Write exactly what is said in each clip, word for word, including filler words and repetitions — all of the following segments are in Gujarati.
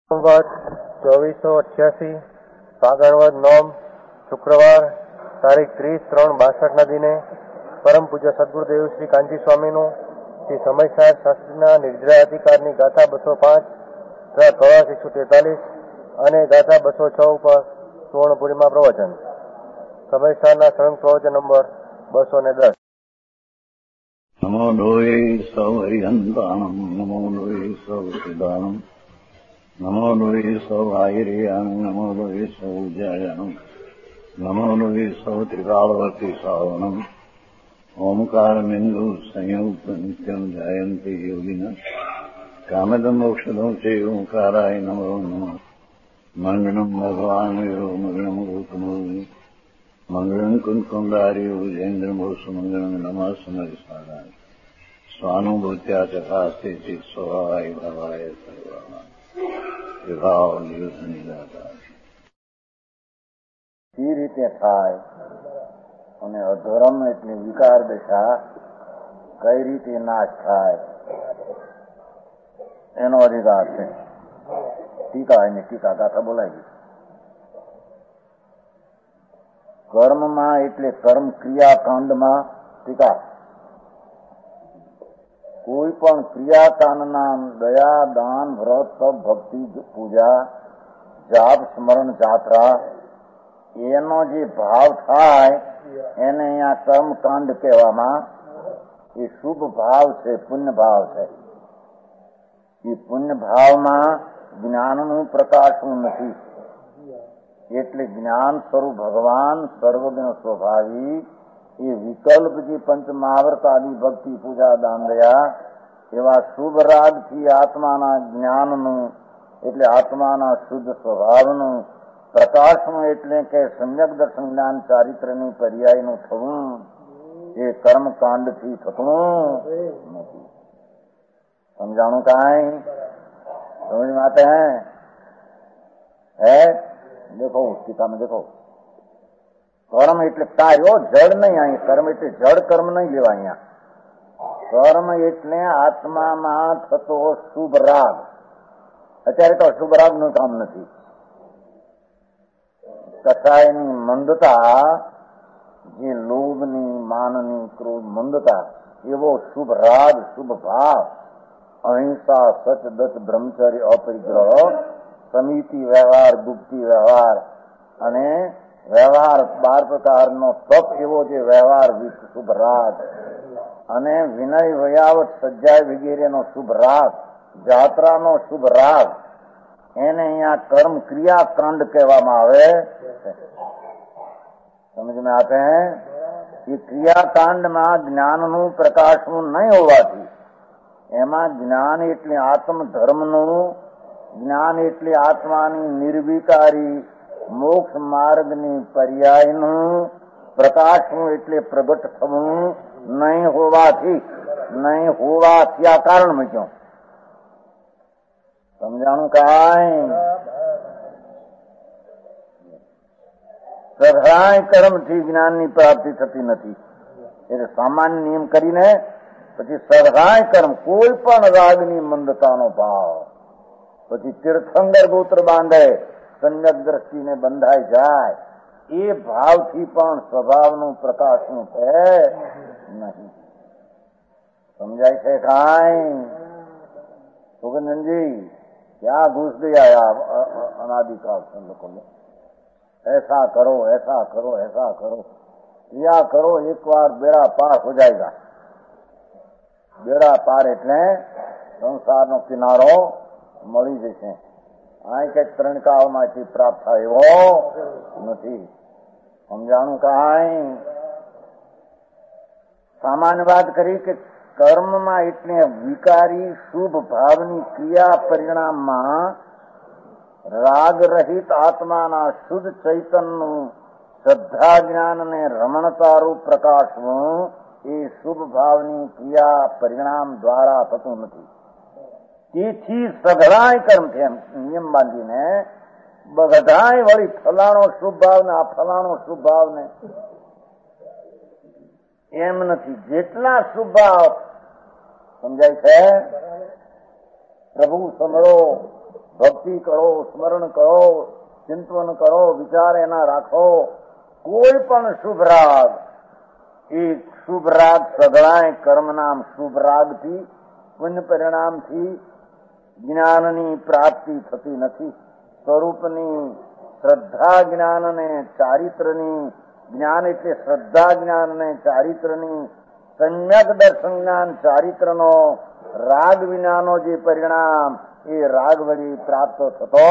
ચોવીસો અઠ્યાસી ફાગણવદ નોમ શુક્રવાર તારીખ ત્રીસ ત્રણ બાસઠ ના દિને પરમ પૂજ્ય સદગુરુદેવ શ્રી કાંજી સ્વામીનું શ્રી સમયસાર શાસ્ત્રીના નિર્જરા અધિકારની ગાથા બસો પાંચ તથા ચોરાસી એકસો તેતાલીસ અને ગાથા બસો છ ઉપર સુવર્ણપુરીમાં પ્રવચન. સમયસારના સળંગ પ્રવચન નંબર બસો ને દસ. નમો લોહે સૌ હરિહંતાણમ નમો લોહે સૌ સિદ્ધાણમ નમો લોહે સૌ આયર્યાણમ નમો લોહે સૌ જયાણમ નમો લોહે સૌ ત્રિકાળવતી સાવણમ ઓમકાર બિંદુ સંયુક્ત નિત્યમ જયંતિ યોગિના કામદમ મોક્ષદો છે ઓંકારાય નમો નમઃ. મંગળમ ભગવાન વીરો મંગળમ ગૌતમો મંગળમ કુંકુંડાર્યો જૈન્દ્રમોષ મંગળમ નમઃ સમરિસારાય સ્વાનુભૂત્યા ચકાસ્તે ચિત સ્વભાવાય ભવાય સર્વા વિભાવ નિયુદ્ધની દાતા. એ રીતે થાય અને અધર્મ એટલે વિકાર દશા કઈ રીતે નાશ થાય એનો અધિકાર છે. ટીકા એની ટીકા ગાથા બોલાવી. કર્મમાં એટલે કર્મ ક્રિયાકાંડમાં ટીકા કોઈ પણ ક્રિયાકાંડના દયા દાન વ્રત તપ ભક્તિ પૂજા જાપ સ્મરણ જાત્રા એનો જે ભાવ થાય એને અહીંયા કર્મકાંડ કહેવામાં. એ શુભ ભાવ છે, પુણ્ય ભાવ છે. એ પુણ્ય ભાવમાં જ્ઞાનનું પ્રકાશવું નથી. એટલે જ્ઞાન સ્વરૂપ ભગવાન સર્વજ્ઞ સ્વભાવી એ વિકલ્પ જે પંચમહાવ્રત આદિ ભક્તિ પૂજા દાન દયા એવા શુભ રાગથી આત્માના જ્ઞાનનું એટલે આત્માના શુદ્ધ સ્વભાવનું પ્રકાશનું એટલે કે સમ્યક દર્શન જ્ઞાન ચારિત્રની પર્યાયનું થવું એ કર્મકાંડથી થતું નથી. સમજાણું કાંઈ સમજ માટે હે દેખો ટીકામાં દેખો. કર્મ એટલે કાર્યો જડ નહીં. અહીંયા કર્મ એટલે જડ કર્મ નહીં લેવા. અહીંયા કર્મ એટલે આત્મામાં થતો શુભ રાગ. અત્યારે તો શુભ રાગ નું કામ નથી. કસાયની મંદતા જે લોભની માનની ક્રોધ મંદતા એવો શુભ રાગ શુભ ભાવ અહિંસા સચ દચ બ્રહ્મચર્ય અપરિગ્રહ સમિતિ વ્યવહાર ગુપ્તિ વ્યવહાર અને વ્યવહાર બાર પ્રકારનો તપ એવો જે વ્યવહાર શુભ રાગ અને વિનય વયાવત સજ્જાય વગેરેનો શુભ રાગ જાત્રાનો શુભ રાગ એને અહીંયા કર્મ ક્રિયાકાંડ કહેવામાં આવે. સમજ में आते हैं कि ક્રિયાકાંડમાં જ્ઞાનનું પ્રકાશનું નહીં હોવાથી એમાં જ્ઞાન એટલે આત્મ ધર્મનું જ્ઞાન એટલે આત્માની નિર્વિકારી મોક્ષ માર્ગની પર્યાયનું પ્રકાશનું એટલે પ્રગટ થવું નહીં હોવાથી નહીં હોવાથી આ કારણ મૂક્યું. સમજાણું કાંઈ? સઘળાય કર્મથી જ્ઞાનની પ્રાપ્તિ થતી નથી. એટલે સામાન્ય નિયમ કરીને પછી સઘળાય કર્મ કોઈ પણ રાગની મંદતાનો ભાવ પછી તીર્થંકર ગોત્ર બાંધે સમ્યક દ્રષ્ટિને બંધાઈ જાય એ ભાવથી પણ સ્વભાવનું પ્રકાશનું છે નહીં. સમજાય છે કાંઈ? સુગંધનજી क्या घुस गया अनादिकाल से लोगों में ऐसा करो ऐसा करो ऐसा करो क्रिया करो एक बार बेड़ा पार हो जाएगा. બેડા પાર એટલે સંસારનો કિનારો મળી જશે. આ કઈક ત્રણકાઓમાંથી પ્રાપ્ત થાય એવો નથી. સમજાણું કાંઈ? સામાન્ય વાત કરી કે કર્મમાં એટલે વિકારી શુભ ભાવની ક્રિયા પરિણામમાં રાગ રહિત આત્માના શુદ્ધ ચૈતનનું શ્રદ્ધા જ્ઞાન અને રમણતારૂપ પ્રકાશનું એ શુભ ભાવની ક્રિયા પરિણામ દ્વારા થતું નથી. તેથી સઘળાય કર્મ છે એમ નિયમ બાંધીને બધાય વળી ફલાણો શુભ ભાવ ને આ ફલાણો શુભ ભાવ ને એમ નથી. જેટલા શુભ ભાવ સમજાય છે પ્રભુ સમરો ભક્તિ કરો, સ્મરણ કરો, ચિંતન કરો, વિચાર એના રાખો. કોઈ પણ શુભ રાગ, એ શુભ રાગ સગળાય કર્મનામ શુભ રાગથી, પુણ્ય પરિણામથી જ્ઞાનની પ્રાપ્તિ થતી નથી. સ્વરૂપની શ્રદ્ધા જ્ઞાનને ચારિત્રની, જ્ઞાન એટલે શ્રદ્ધા જ્ઞાનને ચારિત્રની, સમ્યક દર્શન જ્ઞાન ચારિત્રનો, રાગ વિનાનો જે પરિણામ એ રાગ વળી પ્રાપ્ત થતો.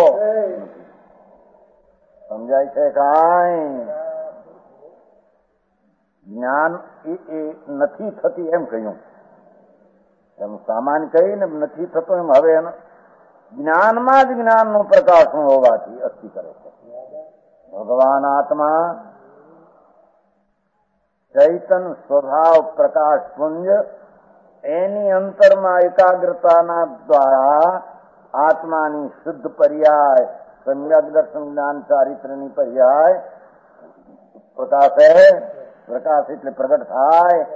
સમજાય છે કાંઈ? જ્ઞાન એ નથી થતી એમ કહ્યું, એમ સામાન્ય કહીને નથી થતો એમ. હવે એનો જ્ઞાનમાં જ જ્ઞાનનું પ્રકાશન હોવાથી અસ્થિ કરે છે. ભગવાન આત્મા ચૈતન સ્વભાવ પ્રકાશ પુંજ, એની અંતરમાં એકાગ્રતાના દ્વારા આત્માની શુદ્ધ પર્યાય, સમ્યક દર્શન જ્ઞાન ચારિત્રની પર્યાય પ્રકાશે. પ્રકાશ એટલે પ્રગટ થાય.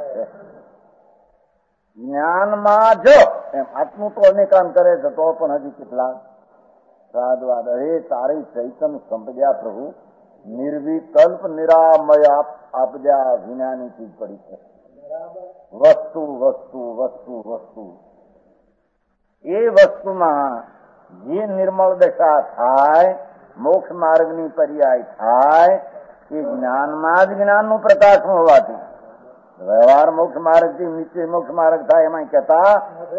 જ્ઞાનમાં જ એમ આત્મું તો અનેકાન કરે છે, તો પણ હજી કેટલા સાદવાદ. અરે તારે ચૈતન સંપદ્યા પ્રભુ, નિર્વિકલ્પ નિરામય આપદ્યા વિનાની ચીજ પડી છે. વસ્તુ વસ્તુ વસ્તુ વસ્તુ એ વસ્તુમાં જે નિર્મળ દશા થાય, મોક્ષ માર્ગની પર્યાય થાય, એ જ્ઞાનમાં જ જ્ઞાનનું પ્રકાશન હોવાથી વ્યવહાર મોક્ષ માર્ગ થી નિશ્ચય મોક્ષ માર્ગ થાય એમાં કહેતા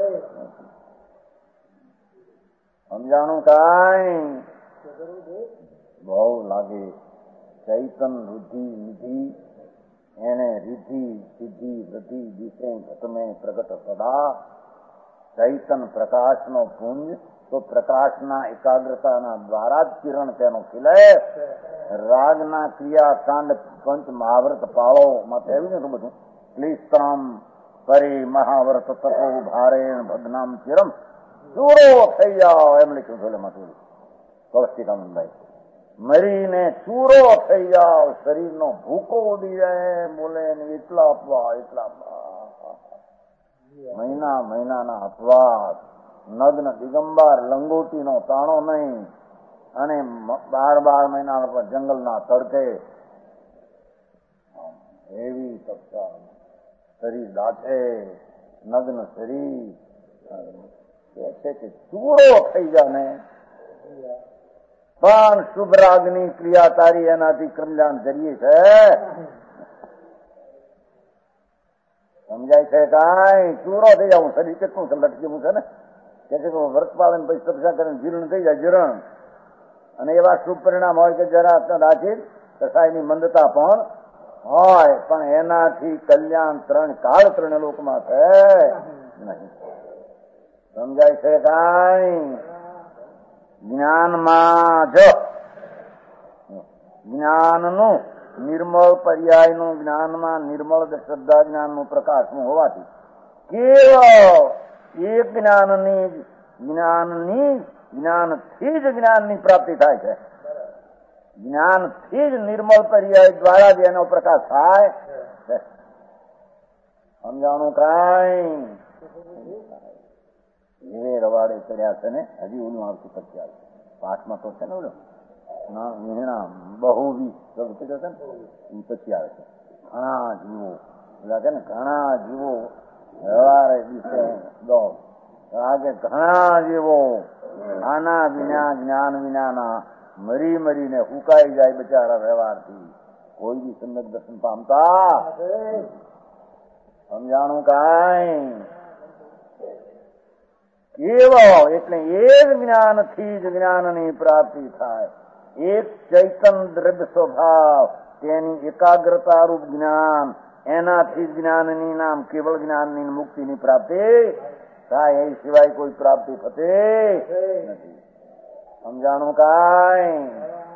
સમજાણું કાંઈ બહુ લાગે. ચૈતન રુધિ નિધિ એને રિધિ સિદ્ધિ વૃદ્ધિ દિશે ઘટમે પ્રગટ સદા. ચૈતન પ્રકાશનો પુંજ, તો પ્રકાશના એકાગ્રતાના દ્વારા જ કિરણ તેનો ખીલે. રાગના ક્રિયાકાંડ પંચ મહાવ્રત પાળો માં થયું ને બધું. ક્લિસ્તમ પરી મહાવ્રત તપો ભારેણ ભગ્નામ ચિરમ ચૂરો થઈ જાઓ એમ લખ્યું છે એમાં થોડું કૌશિકાનંદભાઈ. મરીને ચૂરો થઈ જાઓ, શરીરનો ભૂકો ઉડી જાય, બોલે એટલા આપવા એટલા આપવા. મહિના મહિનાના અપવાદ, નગ્ન દિગંબર, લંગોટીનો તાણો નહીં, અને બાર બાર મહિના પર જંગલના તડકે એવી તપતા, શરીર દાછે, નગ્ન શરીર છે કે ચૂરો થઈ જાય ને. પણ શુભ રાગની ક્રિયા તારી એનાથી કલ્યાણ કરીએ છે. સમજાય છે કાંઈ? ચૂરો થઈ જાવ શરીર કેટલું છે લટકેલું છે ને. કે છે કે વ્રત પાલન પછી તપસ્યા કરીને જીર્ણ થઈ જાય જીર્ણ. અને એવા શુભ પરિણામ હોય કે જરા રાખી કસાયની મંદતા પણ હોય, પણ એનાથી કલ્યાણ ત્રણ કાળ ત્રણ લોકમાં છે નહીં. સમજાય છે કાંઈ? જ્ઞાનમાં જ જ્ઞાનનું નિર્મળ પર્યાયનું, જ્ઞાનમાં નિર્મળ શ્રદ્ધા જ્ઞાનનું પ્રકાશનું હોવાથી કેવળ એક જ્ઞાનની જ્ઞાનની જ્ઞાનથી જ જ્ઞાનની પ્રાપ્તિ થાય છે. જ્ઞાનથી જ નિર્મળ પર્યાય દ્વારા જ એનો પ્રકાશ થાય. સમજાણું કાંઈ? એવે રવાડે ચડ્યા છે ને. હજી ઓલું આવતું પછી આવે પાઠમાં તો છે ને ઓલું ના બહુ વીસ છે ને એ પછી આવે છે. ઘણા જીવો એટલે છે ને, ઘણા જીવો રવાડે દિવસે દો આજે ઘણા જીવો આના વિના જ્ઞાન વિનાના મરી મરીને ફૂંકાઈ જાય બચારા વ્યવહારથી. કોઈ બી સમ્યક દર્શન પામતા સમજાણું કાંઈ? કેવળ એટલે એક જ્ઞાનથી જ જ્ઞાનની પ્રાપ્તિ થાય. એક ચૈતન દ્રઢ સ્વભાવ, તેની એકાગ્રતા રૂપ જ્ઞાન, એનાથી જ્ઞાનની નામ કેવળ જ્ઞાનની મુક્તિની પ્રાપ્તિ થાય. એ સિવાય કોઈ પ્રાપ્તિ થતી નથી. સમજાણું કાંઈ?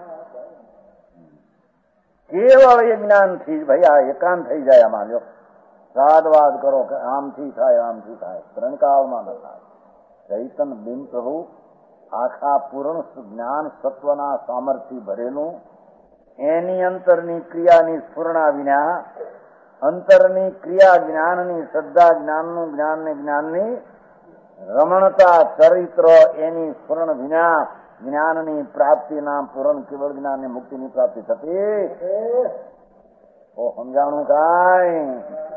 કેવળ એ જ્ઞાનથી જ ભાઈ આ એકાંત થઈ જાય. આમાં જો સાદવાદ કરો કે આમથી થાય આમથી થાય, ત્રણ કાળમાં ન થાય. ચૈતન બિંબ પ્રભુ આખા પૂર્ણ જ્ઞાન સત્વના સામર્થ્ય ભરેલું, એની અંતરની ક્રિયાની સ્ફુરણા વિના, અંતરની ક્રિયા જ્ઞાનની શ્રદ્ધા જ્ઞાનનું જ્ઞાન ને જ્ઞાનની રમણતા ચરિત્ર એની સ્ફુરણ વિના જ્ઞાનની પ્રાપ્તિના પૂરણ કેવળ જ્ઞાનની મુક્તિની પ્રાપ્તિ થતી ઓ સમજાણું કાંઈ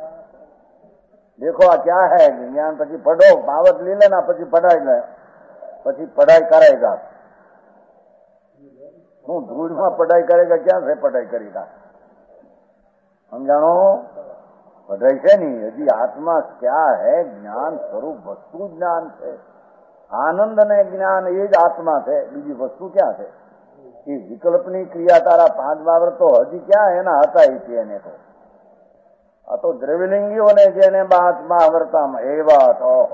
દેખો આ ક્યાં હે જ્ઞાન પછી પઢો પાવત લે લેના પછી પઢાઈ લે પછી પઢાઈ કરાયેગા હું ધૂળમાં પઢાઈ કરેગા ક્યાં છે પઢાઈ કરેગા સમજાણો પઢાઈ છે નહીં હજી આત્મા ક્યાં હે જ્ઞાન સ્વરૂપ વસ્તુ જ્ઞાન છે આનંદ ને જ્ઞાન એ જ આત્મા છે બીજી વસ્તુ ક્યાં છે એ વિકલ્પની ક્રિયા તારા પાંચ બાબર તો હજી ક્યાં એના હતા એ એને તો આ તો દ્રવ્યલિંગીઓને જેને આત્મા આવરતામાં એવા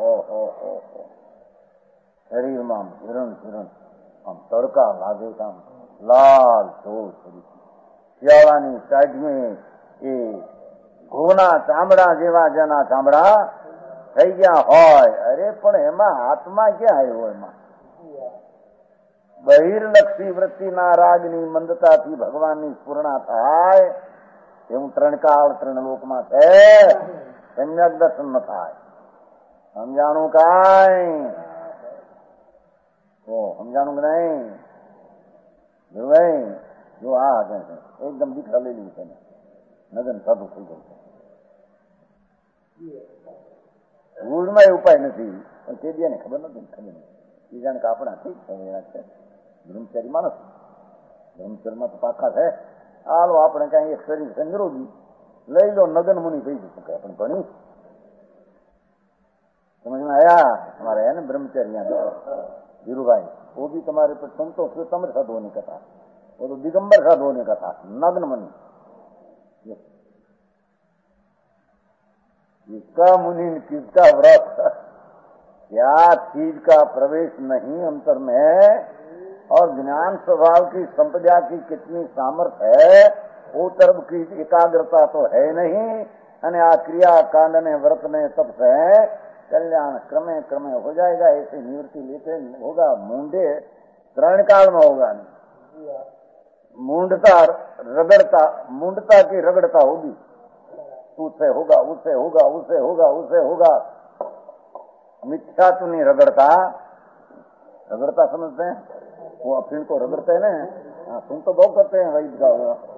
શરીરમાં હિરણ હિરણ આમ તડકા લાગે આમ લાલ ધોળ શિયાળાની સાઈડમાં એ ઘોના ચામડા જેવા જેના ચામડા થઈ ગયા હોય અરે પણ એમાં આત્મા ક્યાં આવ્યો એમાં બહિર્લક્ષી વૃત્તિના રાગની મંદતાથી ભગવાનની સ્ફુરણા થાય એવું ત્રણ કાળ ત્રણ લોકમાં છે સમ્યક દર્શન ન થાય સમજાણું કાંઈ તો સમજાણું કે નહીં જો ભાઈ જો આ એકદમ દીકરા લઈ લીધી છે નગન સાધુ થઈ ગયું છે રૂઢમાં એ ઉપાય નથી પણ તે દે ને ખબર નથી ખબર નથી એ જાણે કે આપણા ઠીક છે બ્રહ્મચારી માણસ બ્રહ્મચરમાં તો પાકા છે હાલો આપણે કઈ એક શરીર છે નિરોગી લઈ લો નગન મુનિ થઈ જશે આપણે ભણી સમજમાં આયા हमारे है ना ब्रह्मचर्य धीरू भाई वो भी तुम्हारे पर संतोष तम्र साधुओं ने कथा वो तो दिगंबर साधुओं ने कथा नग्न मुनि किसका मुनि किसका व्रत क्या चीज का प्रवेश नहीं अंतर में और ज्ञान स्वभाव की संपदा की कितनी सामर्थ्य है वो तरफ की एकाग्रता तो है नहीं અને આ ક્રિયા કાંડ ને व्रत ने तप से कल्याण क्रमे क्रमे हो जाएगा ऐसे निवृत्ति लेते होगा मुंडे त्रण काल में होगा मुंडता रगड़ता मुंडता की रगड़ता होगी उससे होगा उससे होगा उससे होगा उससे होगा मिथ्या तो नहीं रगड़ता रगड़ता समझते हैं वो अफीण को रगड़ते हैं ना हाँ तुम तो बहुत करते हैं वैद का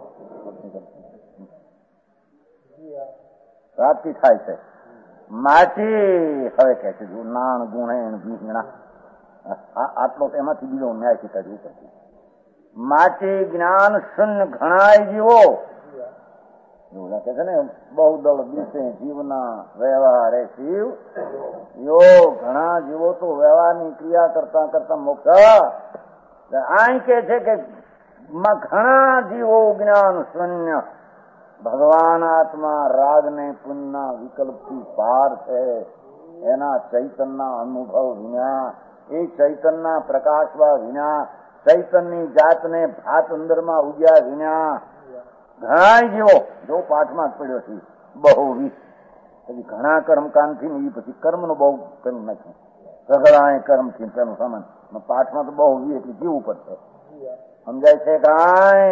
रात की खाई से માટી હવે કે છે નાણ ગુણેણ ભીંગણા આટલો એમાંથી બીજો ન્યાય શીખવાડવું પડશે માટી જ્ઞાન શૂન્ય ઘણાય જીવો એવું કે છે ને બહુ દળ દિવસે જીવના વ્યવહાર શિવ યો ઘણા જીવો તો વ્યવહારની ક્રિયા કરતા કરતા મોક્ષ અહીં કે છે કે ઘણા જીવો જ્ઞાન શૂન્ય ભગવાન આત્મા રાગ ને પુણ્ય વિકલ્પ થી પાર છે એના ચૈતન્ય અનુભવ વિના એ ચૈતન્ય પ્રકાશવા વિના ચૈતન્ય જાતને ભાત અંદરમાં ઉગ્યા વિના ઘણા જીવો જો પાઠમાં જ પડ્યો છે બહુ વીસ પછી ઘણા કર્મકાંડથી એ પછી કર્મનું બહુ પેલું નાખ્યું સગળાએ કર્મથી પેલું સમાન પાઠમાં તો બહુ વી એટલે જીવવું પડશે સમજાય છે કાંઈ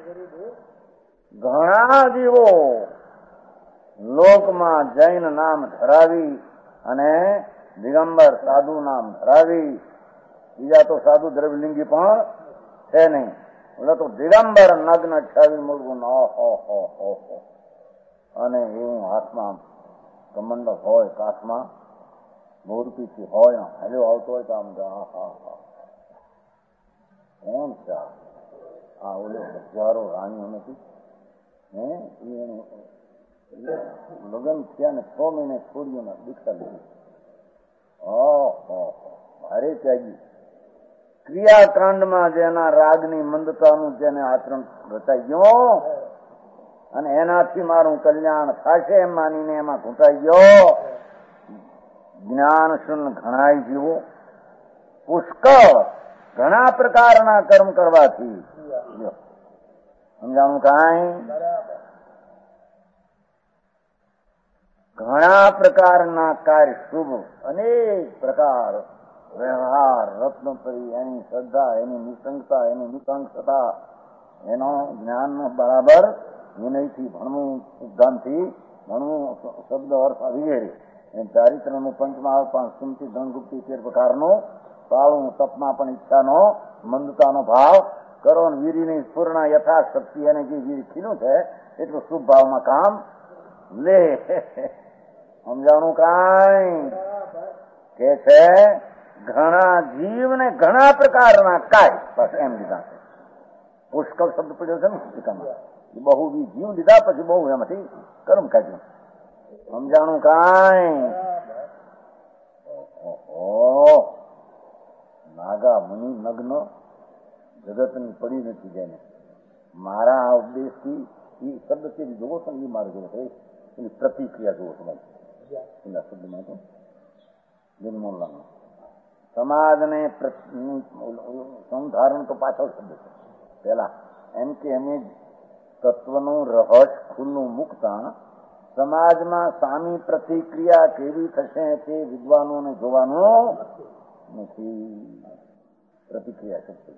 ઘણા જીવો લોકમાં જૈન નામ ધરાવી અને દિગંબર સાધુ નામ ધરાવી બીજા તો સાધુ દ્રવ્યલિંગી પણ છે નહીં એટલે તો દિગંબર નગ્ન છાવી મૂળવું અને એવું હાથમાં કમંડ હોય કાચમાં મૂર્તિથી હોય હાલ્યો આવતો હોય તો આમ હા હા કોણ છે આ ઓલે હજારો રાણીઓ નથી લગ્ન થયા ને છ મહિને છોડીઓના દીક્ષા લીધી ભારે ત્યાગી ક્રિયાકાંડમાં જેના રાગની મંદતાનું જેને આચરણ રચાઈ ગયો અને એનાથી મારું કલ્યાણ થશે એમ માનીને એમાં ઘૂંટાઈ ગયો જ્ઞાન શૂન્ય ઘણાય જીવો પુષ્કળ ઘણા પ્રકારના કર્મ કરવાથી સમજાણું કાંઈ ઘણા પ્રકારના કાર્ય શુભ અનેક પ્રકાર વ્યવહાર રત્નપરી એની શ્રદ્ધા એની નિસંગતા એની નિસંગતા એનો જ્ઞાન બરાબર વિનયથી ભણવું સિદ્ધાંતથી ભણવું શબ્દ અર્થ વગેરે એમ ચારિત્રનું પંચમહાલ પણ સુમતી ધનગુપ્તી તેર પ્રકારનું પાળું, તપમાં પણ ઈચ્છાનો મંદતાનો ભાવ કરો, વીરીની પૂર્ણ યથાશક્તિ અને જે વીર ખીલું છે એટલું શુભ ભાવમાં કામ લે. સમજાણું કાંઈ કે છે ઘણા જીવને ઘણા પ્રકારના કાય, બસ એમ લીધા છે. પુષ્કળ શબ્દ પડ્યો છે ને પુસ્તિકામાં, બહુ બી જીવ લીધા પછી બહુ એમાંથી કર્મ કાઢ્યું. સમજાણું કાંઈ? નાગા મુનિ નગ્ન જગતની પડી નથી જેને મારા આ ઉપદેશથી એ શબ્દ જોવો છો ને એ મારે જોવો છે, એની પ્રતિક્રિયા જોવો છો એના શબ્દમાં તો નિર્મૂલન સમાજને સંધારણ તો પાછળ શબ્દ છે. પેલા એમ કે અમે તત્વનું રહસ્ય ખુલ્લું મૂકતા સમાજમાં સામી પ્રતિક્રિયા કેવી થશે તે વિદ્વાનોને જોવાનું નથી. પ્રતિક્રિયા શક્તિ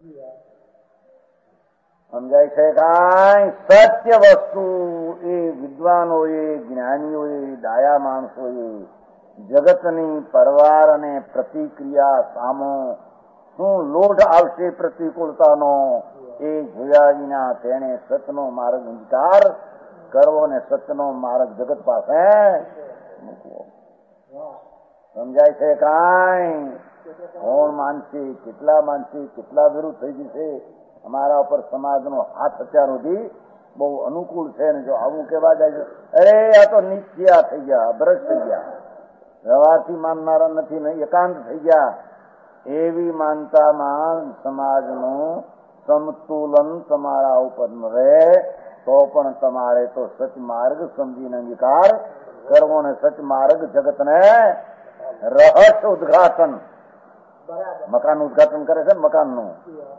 સમજાય છે કાંઈ? સત્ય વસ્તુ એ વિદ્વાનોએ, જ્ઞાનીઓએ, ડાયા માણસોએ જગતની પરવાર અને પ્રતિક્રિયા સામો શું લોઢ આવશે પ્રતિકૂળતાનો એ જોયા વિના તેને સતનો માર્ગ અંગીકાર કરવો ને સતનો માર્ગ જગત પાસે મૂકવો. સમજાય છે કાંઈ? કોણ માનશે, કેટલા માનશે, કેટલા વિરુદ્ધ થઈ જશે? અમારા ઉપર સમાજનો હાથ અત્યાર સુધી બહુ અનુકૂળ છે ને જો આવું કેવા જાય છે, અરે આ તો નિત્યા થઈ ગયા, ભ્રષ્ટ થઈ ગયા, વ્યવહારથી માનનારા નથી ને એકાંત થઈ ગયા. એવી માનતામાં સમાજનું સમતુલન તમારા ઉપર રહે તો પણ તમારે તો સચ માર્ગ સમજીને અંગીકાર કરવો ને સચ માર્ગ જગતને રહસ્ય ઉદ્ઘાટન, મકાન ઉદ્ઘાટન કરે છે ને મકાનનું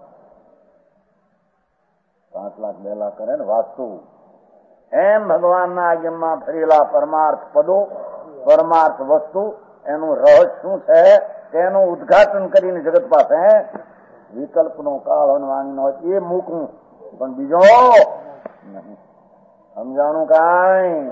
પાંચ લાખ બે લાખ કરે ને વાસ્તુ, એમ ભગવાનના આજ્ઞામાં ફરેલા પરમાર્થ પદો, પરમાર્થ વસ્તુ એનું રહસ્ય શું છે તેનું ઉદ્ઘાટન કરીને જગત પાસે વિકલ્પનો કાળ વાણીનો એ મૂકવું, પણ બીજો નહીં. સમજાણું કાંઈ?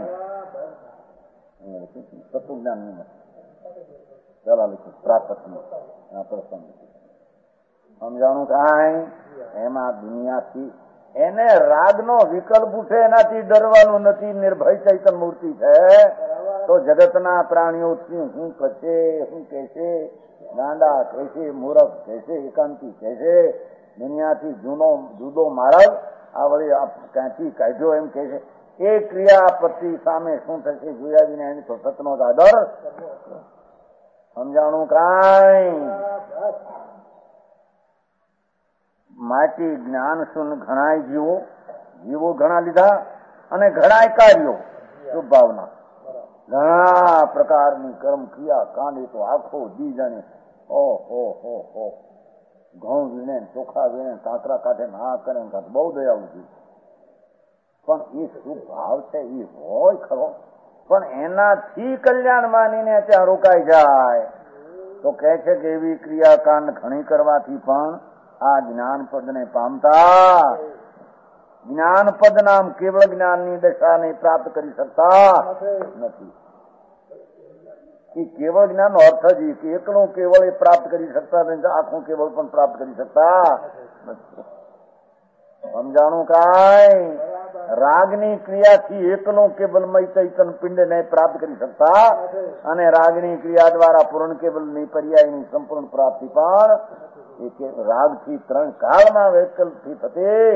તત્વજ્ઞાન પેલા લખ્યું પ્રાપ્તનું આ પ્રસંગ. સમજાણું કાંઈ? એમાં દુનિયાથી એને રાગનો વિકલ્પ ઉઠે એનાથી ડરવાનું નથી. નિર્ભય ચૈતન મૂર્તિ છે તો જગતના પ્રાણીઓ શું કહેશે, શું કહેશે, ગાંડા કહેશે, મૂરખ કહેશે, એકાંતી કહેશે, દુનિયાથી જૂનો જુદો માર્ગ આ વળી ક્યાંથી કાઢ્યો એમ કહે છે. એ ક્રિયાપતિ સામે શું થશે જોયા વિના એની તો સતનો આદર. સમજાણું કાંઈ? માટી જ્ઞાન શૂન્ય ઘણાય જીવો, જીવો ઘણા લીધા અને ઘણાય કાર્યો શુભ ભાવના, ઘણા પ્રકારની કર્મ ક્રિયા કાંડ તો આખો દી જાણે ઓહો હો હો ઘઉં વીણે, ચોખા વીણે, કાંકરા કાઢે, ના કરે બહુ દયાળુ છે. પણ એ શુભ ભાવ છે એ હોય ખરો, પણ એનાથી કલ્યાણ માનીને ત્યાં રોકાઈ જાય તો કહે છે કે એવી ક્રિયાકાંડ ઘણી કરવાથી પણ આ જ્ઞાન પદને પામતા જ્ઞાન પદ નામ કેવળ જ્ઞાનની દશાને પ્રાપ્ત કરી શકતા નથી. એ કેવળ જ્ઞાન નો અર્થ જ કે એકલું કેવળ એ પ્રાપ્ત કરી શકતા નથી, આખું કેવળ પણ પ્રાપ્ત કરી શકતા નથી. સમજાણું કાંઈ? રાગની ક્રિયાથી એકલું કેવલમય ચૈતન પિંડને પ્રાપ્ત કરી શકતા અને રાગની ક્રિયા દ્વારા પૂર્ણ કેવલની પર્યાયની સંપૂર્ણ પ્રાપ્તિ પણ એ રાગથી ત્રણ કાળમાં વૈકલ્પથી થતી.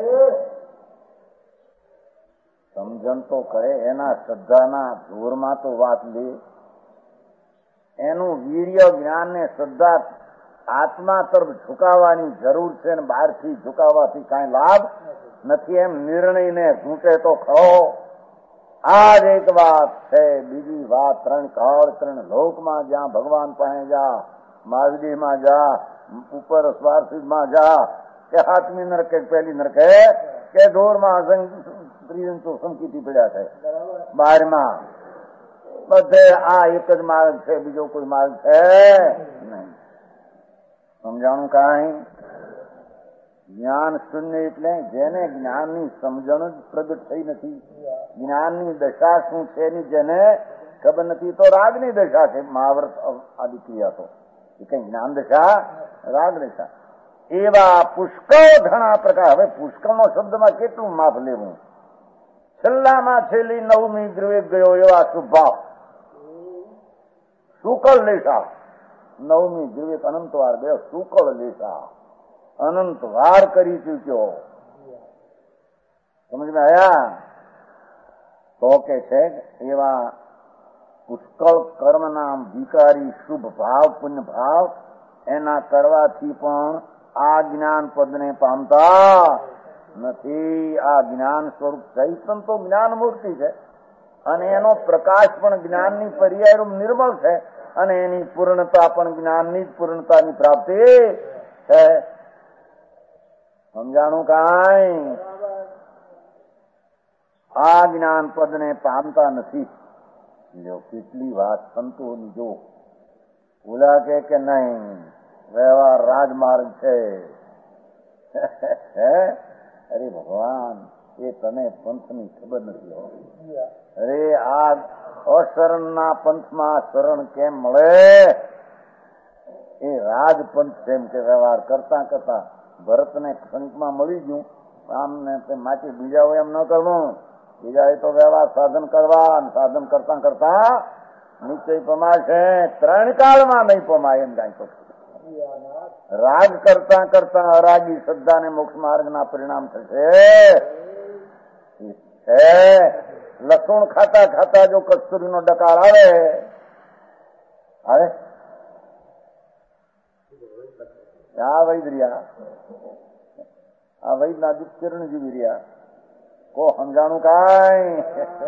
સમજણ તો કરે એના શ્રદ્ધાના જોરમાં તો વાત લે, એનું વીર્ય જ્ઞાન ને શ્રદ્ધા આત્મા તરફ ઝુકાવવાની જરૂર છે ને બહારથી ઝુકાવવાથી કાંઈ લાભ નથી. એમ નિર્ણયને ઘૂંટે તો ખરો. આ જ એક વાત છે, બીજી વાત ત્રણ કાળ ત્રણ લોકમાં જ્યાં ભગવાન પાસે જા, મહાવીરમાં જા, ઉપર સ્વાર્થમાં જા, કે હાથમી નરકે પહેલી નરકે કે ઢોરમાં સંકીતી પડ્યા છે, બારમાં બધે આ એક જ માર્ગ છે, બીજો કોઈ માર્ગ છે નહીં. સમજાણું કાંઈ? જ્ઞાન શૂન્ય એટલે જેને જ્ઞાનની સમજણ જ પ્રગટ થઈ નથી, જ્ઞાનની દશા શું છે એની જેને ખબર નથી તો રાગની દશા છે. મહાવ્રત આદિ ક્રિયા તો એ કઈ જ્ઞાન દશા, રાગ દશા. એવા પુષ્કળ ઘણા પ્રકાર. હવે પુષ્કળનો શબ્દમાં કેટલું માપ લેવું? છેલ્લામાં છેલ્લી નવમી દ્રવ્ય ગયો એવા શુભાવ શુકળ લેશા. નવમી દ્રવ્ય અનંત વાર ગયો શુકળ લેશા, અનંત વાર કરી ચૂક્યો. સમજમાં આવ્યા? તો કે છે એવા પુષ્કળ કર્મના વિકારી શુભ ભાવ પુણ્ય ભાવ એના કરવાથી પણ આ જ્ઞાન પદને પામતા નથી. આ જ્ઞાન સ્વરૂપ ચૈતન તો જ્ઞાન મૂર્તિ છે અને એનો પ્રકાશ પણ જ્ઞાનની પર્યાયરૂપ નિર્મળ છે અને એની પૂર્ણતા પણ જ્ઞાનની જ પૂર્ણતાની પ્રાપ્તિ છે. સમજાણું કાંઈ? આ જ્ઞાન પદને પામતા નથી. જો કેટલી વાત સંતોની. જો ઓલા કે કે નહીં વ્યવહાર રાજમાર્ગ છે. અરે ભગવાન, એ તને પંથની ખબર નથી. અરે આ અશરણના પંથમાં શરણ કેમ મળે? એ રાજપંથ છે. એમ કે વ્યવહાર કરતા કરતા ભરતને ખંડમાં મળી ગયું આમને માટે બીજા હોય એમ ન કરવું. બીજા એ તો વ્યવહાર સાધન કરવા, સાધન કરતા કરતા નિશ્ચય પમાશે. ત્રણ કાળમાં નહીં પમાય એમ કાંઈ પછી રાગ કરતા કરતા અરાગી શ્રદ્ધા ને મોક્ષ માર્ગ ના પરિણામ થશે. લસણ ખાતા ખાતા જો કસ્તુરી નો ડકાર આવે આવે આ વૈદ રહ્યા, આ વૈદ ના દુષ્કરણ જીવી રહ્યા. કો સમજાણું કાંઈ?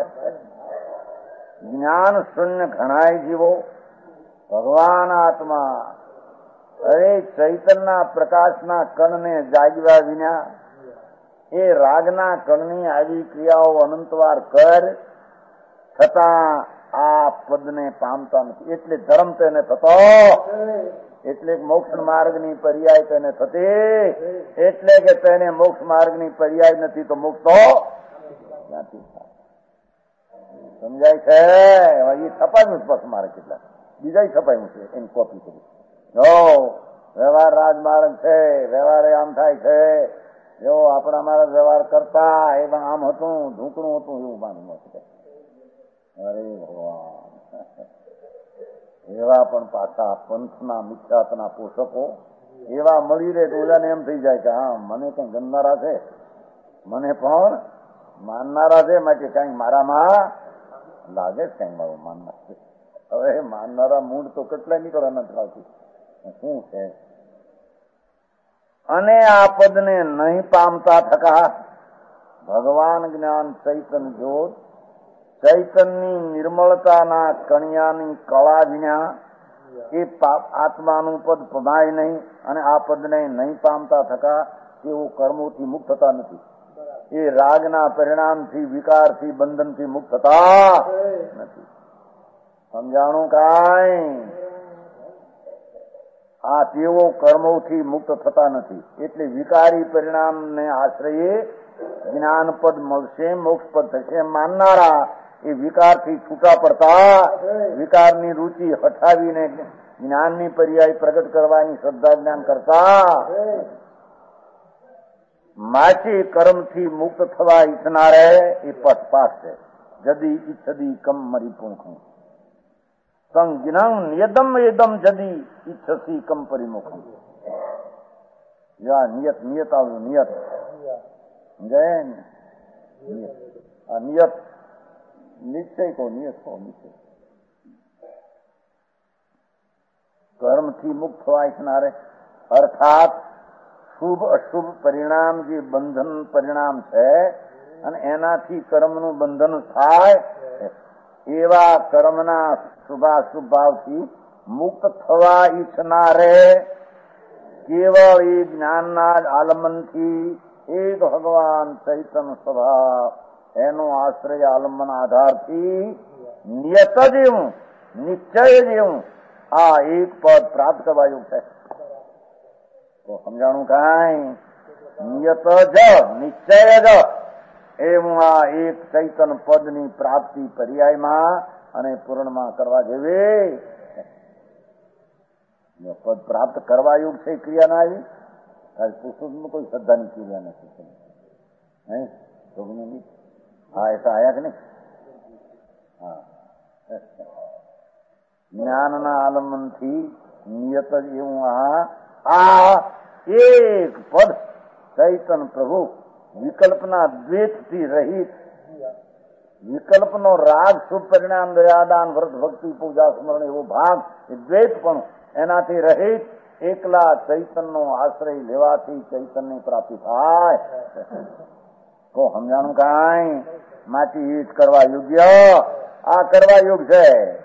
જ્ઞાન શૂન્ય ઘણાય જીવો ભગવાન આત્મા. અરે ચૈતનના પ્રકાશના કણને જાગવ્યા વિના એ રાગના કણની આવી ક્રિયાઓ અનંતવાર કર છતાં આ પદને પામતા નથી. એટલે ધર્મ તેને થતો, એટલે મોક્ષ માર્ગની પર્યાય તેને થતી, એટલે કે તેને મોક્ષ માર્ગની પર્યાય નથી તો મુક્ત ક્યાંથી થાય? સમજાય છે? એ છપાયું બસ મારે કેટલા બીજા છપાયું છે એની કોપી કરી. જો વ્યવહાર રાજમાર્ગ છે, વ્યવહાર આમ થાય છે. જો આપણા મારા વ્યવહાર કરતા એમાં આમ હતું, ઢૂંકણું હતું એવું માનવું છે. અરે ભગવાન, એવા પણ પાછા પંથના મિથ્યાત્વના પોષકો એવા મળી રહે તો ઓલાને એમ થઈ જાય કે હા મને કઈ ગમનારા છે, મને પણ માનનારા છે, માટે કઈ મારામાં લાગે છે, કઈ મારું માનનાર છે. હવે માનનારા મૂળ તો કેટલાય નીકળવા નથી આવતી. શું છે? અને આ પદને નહીં પામતા થકા ભગવાન જ્ઞાન ચૈતન જ્યોત ચૈતનની નિર્મળતાના કણિયાની કળા વિના એ આત્માનું પદ પમાય નહીં. અને આ પદને નહીં પામતા થકા તેઓ કર્મોથી મુક્ત થતા નથી. એ રાગના પરિણામથી, વિકારથી, બંધનથી મુક્ત થતા નથી. સમજાણું કાંઈ? આ તેઓ કર્મોથી મુક્ત થતા નથી. એટલે વિકારી પરિણામને આશ્રયે જ્ઞાનપદ મળશે, મોક્ષપદ થશે માનનારા એ વિકારથી છૂટા પડતા, વિકારની રૂચિ હટાવીને જ્ઞાનની પર્યાય પ્રગટ કરવાની શ્રદ્ધા જ્ઞાન કરતા માથી કર્મથી મુક્ત થવા ઈચ્છનારે એ પથપાથ છે. જદી ઈચ્છદી કમ મરી પૂંખું સંજ્ઞાન નિયતમ એદમ જદી ઈચ્છસી કમ પરિમુખમ. નિયત નિયત આવ્યું, નિયત સમજાય ને? નિયત નિયત નિશ્ચય કહો, નિયત કહો, નિશ્ચય. કર્મથી મુક્ત થવા ઈચ્છનારે અર્થાત શુભ અશુભ પરિણામ જે બંધન પરિણામ છે અને એનાથી કર્મનું બંધન થાય એવા કર્મના શુભાશુભ ભાવથી મુક્ત થવા ઈચ્છનારે કેવળ એ જ્ઞાનના આલંબનથી એક ભગવાન ચૈતન સ્વભાવ એનો આશ્રય આલંબન આધારથી નિયત જેવું, નિશ્ચય જેવું આ એક પદ પ્રાપ્ત કરવાયું છે. તો સમજાણું કાંઈ? નિયત જ નિશ્ચય જ એવું આ એક ચૈતન પદની પ્રાપ્તિ પર્યાયમાં અને પૂર્ણમાં કરવા જેવી પદ પ્રાપ્ત કરવા યોગ છે ક્રિયા ના આવી. પુરુષોત્તમ કોઈ શ્રદ્ધાની ક્રિયા નથી. હા એસા આયા કે નહીં? હા, જ્ઞાનના આલંબનથી નિયત જ એવું આ આ એક પદ ચૈતન પ્રભુ વિકલ્પના દ્વેષથી રહિત, વિકલ્પનો રાગ, શુભ પરિણામ, દયાદાન, વ્રત, ભક્તિ, પૂજા, સ્મરણ એવો ભાગ એ દ્વૈત પણ એનાથી રહિત એકલા ચૈતનનો આશ્રય લેવાથી ચૈતનની પ્રાપ્તિ થાય. તો સમજાણું કાંઈ માટી ઈજ કરવા યોગ્ય આ કરવા યોગ છે.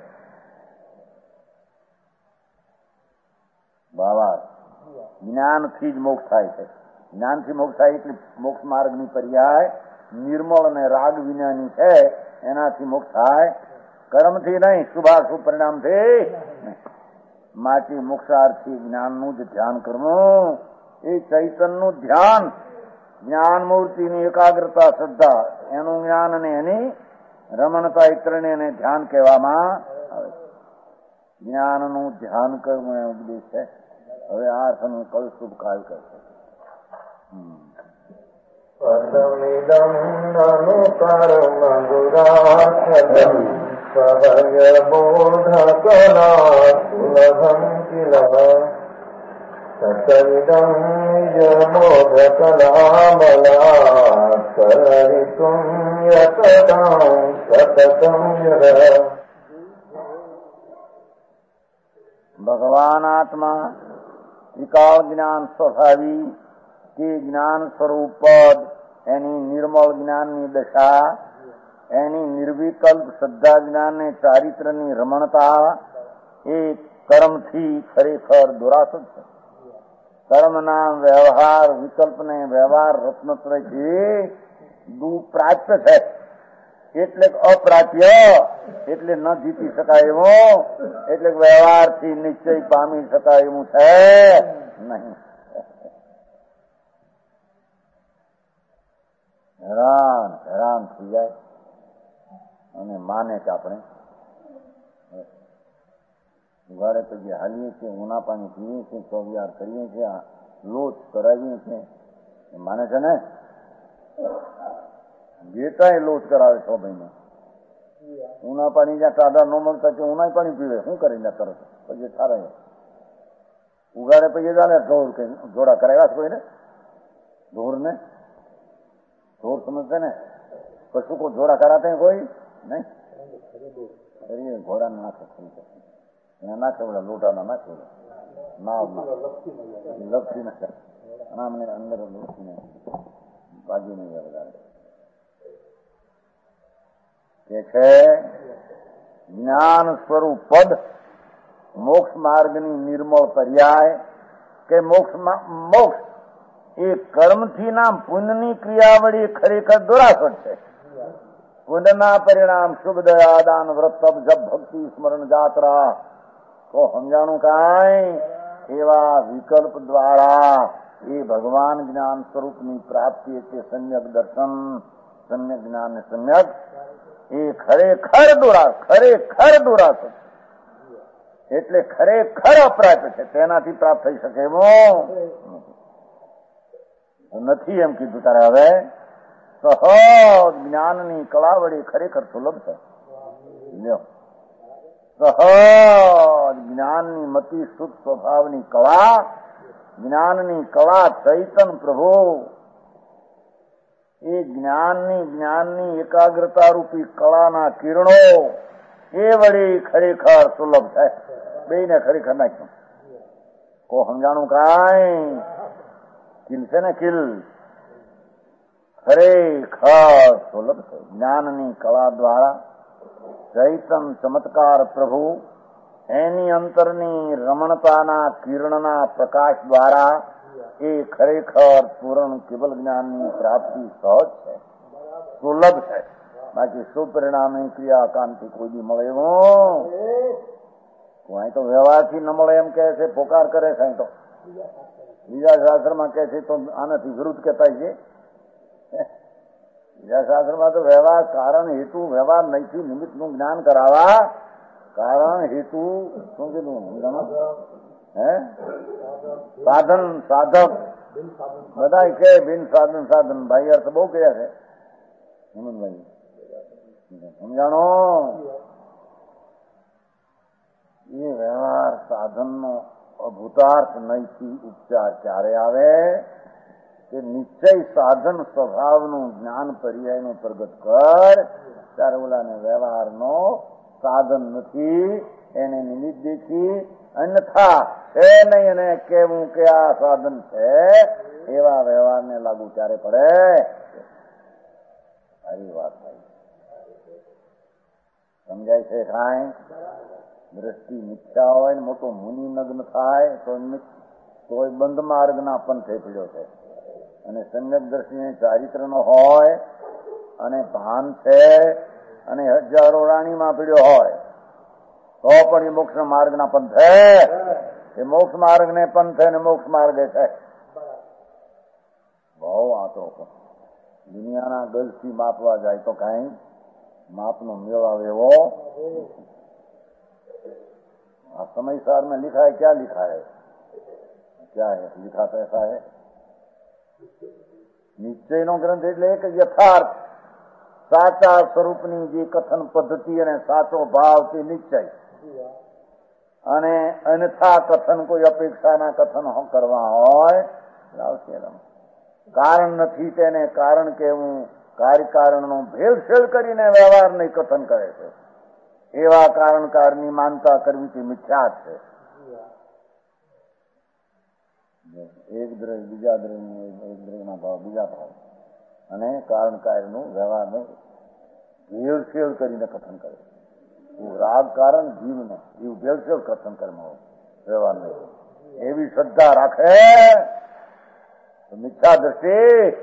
બાબા જ્ઞાનથી જ મોક્ષ થાય છે. જ્ઞાનથી મોક્ષ થાય એટલે મોક્ષ માર્ગની પર્યાય નિર્મળ અને રાગ વિનાની છે, એનાથી મોક્ષ થાય. કર્મથી નહીં, શુભાશુભ પરિણામથી. માટે મોક્ષાર્થી જ્ઞાનનું જ ધ્યાન કરવું. એ ચૈતનનું ધ્યાન, જ્ઞાન મૂર્તિની એકાગ્રતા, શ્રદ્ધા, એનું જ્ઞાન અને એની રમણતા એ ત્રણેયને ધ્યાન કહેવામાં આવે. જ્ઞાનનું ધ્યાન કરવું એ ઉપદેશ છે. હવે આ સમય કલ શુભ કાલ કરશે. પદમિદં નનુ કર્મ દુરાસદં સહય બોધકલા સુલભં કિલ સતમિદં નિજમોધકલા બલાત્કરિતું યતતાં સતતં યદ. ભગવાન આત્મા ત્રિકાળ જ્ઞાન સ્વભાવી કે જ્ઞાન સ્વરૂપ પદ, એની નિર્મળ જ્ઞાનની દશા, એની નિર્વિકલ્પ શ્રદ્ધા જ્ઞાન ને ચારિત્રની રમણતા એ કર્મથી ખરેખર દુરાસદ છે. કર્મના વ્યવહાર વિકલ્પને વ્યવહાર રત્નત્રયથી દુપ્રાપ્ય છે. એટલે અપ્રાપ્ય એટલે ન જીતી શકાય એવો, એટલે વ્યવહારથી નિશ્ચય પામી શકાય એવું છે નહીં. હેરાન હેરાન થઈ જાય અને માને કે આપણે ઘરે તો જે હાલીએ છીએ, ઉના પાણી પીએ છીએ, ચોવિયાર કરીએ છીએ, લોચ કરાવીએ છીએ, એ માને છે ને. જે કાંઈ લોચ કરાવે છ મહિને, ઉના પાણી જ્યાં ટાઢા ન મળતા છે ઉના પાણી પીવે, શું કરીને તરત પછી ઠારાય ઉગાડે પછી જાણે ઢોર કે જોડા કરાવ્યા છે કોઈને, ઢોર ને ઢોર સમજते ને, પશુ को जोड़ा कराते हैं कोई नहीं, अरे घोड़ा ना नाखे नाखे बोला लोटा ना नाखे नाव लपसी ना हमने अंदर लपसी नहीं बाजू नहीं है કે છે જ્ઞાન સ્વરૂપ પદ મોક્ષ માર્ગની નિર્મળ પર્યાય કે મોક્ષ મોક્ષ એ કર્મથી નામ પુણ્યની ક્રિયા વળી ખરેખર દુરાસદ છે. પુણ્યના પરિણામ શુભ દયા દાન વ્રત તપ જપ ભક્તિ સ્મરણ જાત્રા. તો સમજાણું કાંઈ એવા વિકલ્પ દ્વારા એ ભગવાન જ્ઞાન સ્વરૂપની પ્રાપ્તિ એટલે સમ્યક દર્શન, સમ્યક જ્ઞાન ને સમ્યક એ ખરેખર દુરા ખરેખર દુરાસદ એટલે ખરેખર અપ્રાપ્ય છે. તેનાથી પ્રાપ્ત થઈ શકે એવો નથી એમ કીધું. તારે હવે સહજ જ્ઞાનની કળા વળી ખરેખર સુલભ છે. સહજ જ્ઞાનની મતિ શુદ્ધ સ્વભાવની કળા, જ્ઞાનની કળા ચૈતન પ્રભુ એ જ્ઞાનની જ્ઞાનની એકાગ્રતા રૂપી કળાના કિરણો એ વળી ખરેખર સુલભ છે. બેને ખરેખર નાખ્યું કો સમજાણું કાંઈ કિલ છે ને કિલ ખરેખર સુલભ છે. જ્ઞાનની કળા દ્વારા ચૈતન ચમત્કાર પ્રભુ એની અંતરની રમણતાના કિરણના પ્રકાશ દ્વારા એ ખરેખર પૂર્ણ કેવલ જ્ઞાનની પ્રાપ્તિ સહજ છે, સુલભ છે. બાકી સુપરિણામની ક્રિયા કાંતિ કોઈ બી મળે એવું અહીં તો વ્યવહારથી ન મળે એમ કહે છે, પોકાર કરે છે. અહીં તો બીજા શાસ્ત્રમાં કહે છે તો આનાથી વિરુદ્ધ કહેતા છે. બીજા શાસ્ત્રમાં તો વ્યવહાર કારણ હેતુ વ્યવહાર નહીંથી નિમિત્તનું જ્ઞાન કરાવવા કારણ હેતુ શું કીધું હે સાધન સાધક બધા કે બિન સાધન સાધન ભાઈ અર્થ બહુ કયા છે હેમંતભાઈ સમજાણો એ વ્યવહાર સાધનનો અભૂતાર્થ નહીંથી ઉપચાર ક્યારે આવે કે નિશ્ચય સાધન સ્વભાવનું જ્ઞાન પર્યાયનું પ્રગટ કર ત્યારે ઓલાને વ્યવહારનો સાધન નથી એને નિમિત્ત દેખી અન્યથા છે નહીં અને કેવું કે આ સાધન છે એવા વ્યવહારને લાગુ ત્યારે પડે. સારી વાત થાય સમજાય છે. કાંઈ દ્રષ્ટિ મિથ્યા હોય ને મોટો મુનિ નગ્ન થાય તો તોય બંધ માર્ગના પંથે પડ્યો છે અને સમ્યક દ્રષ્ટિને ચારિત્રનો હોય અને ભાન છે અને હજારો રાણીમાં પીડ્યો હોય તો પણ એ મોક્ષ માર્ગના પંથે એ મોક્ષ માર્ગ ને પંથે ને મોક્ષ માર્ગે છે. બહુ આ તો દુનિયાના ગજથી માપવા જાય તો કઈ માપનો મેળ આવે એવો. આ સમયસાર में लिखा है क्या लिखा है क्या है लिखा तो ऐसा है નિશ્ચયનો ગ્રંથ એટલે એક યથાર્થ સાચા સ્વરૂપની જે કથન પદ્ધતિ અને સાચો ભાવ તે નિશ્ચય અને અન્યથા કથન કોઈ અપેક્ષાના કથન કરવા હોય કારણ નથી તેને કારણ કેવું કાર્યકારણનો ભેળસેળ કરીને વ્યવહાર નહીં કથન કરે છે એવા કારણકારની માનતા કરવી તે મિથ્યા છે. એક દ્રવ્ય બીજા દ્રવ્ય એક દ્રવ્યના ભાવ બીજા ભાવ અને કારણ કાર્યનું વ્યવહારને ભેળસેળ કરીને કથન કરે. રાગ કારણ જીવને એવું ભેળસેળ કથન કરવા વ્યવહારને એવી શ્રદ્ધા રાખે તો મિથ્યા દ્રષ્ટિ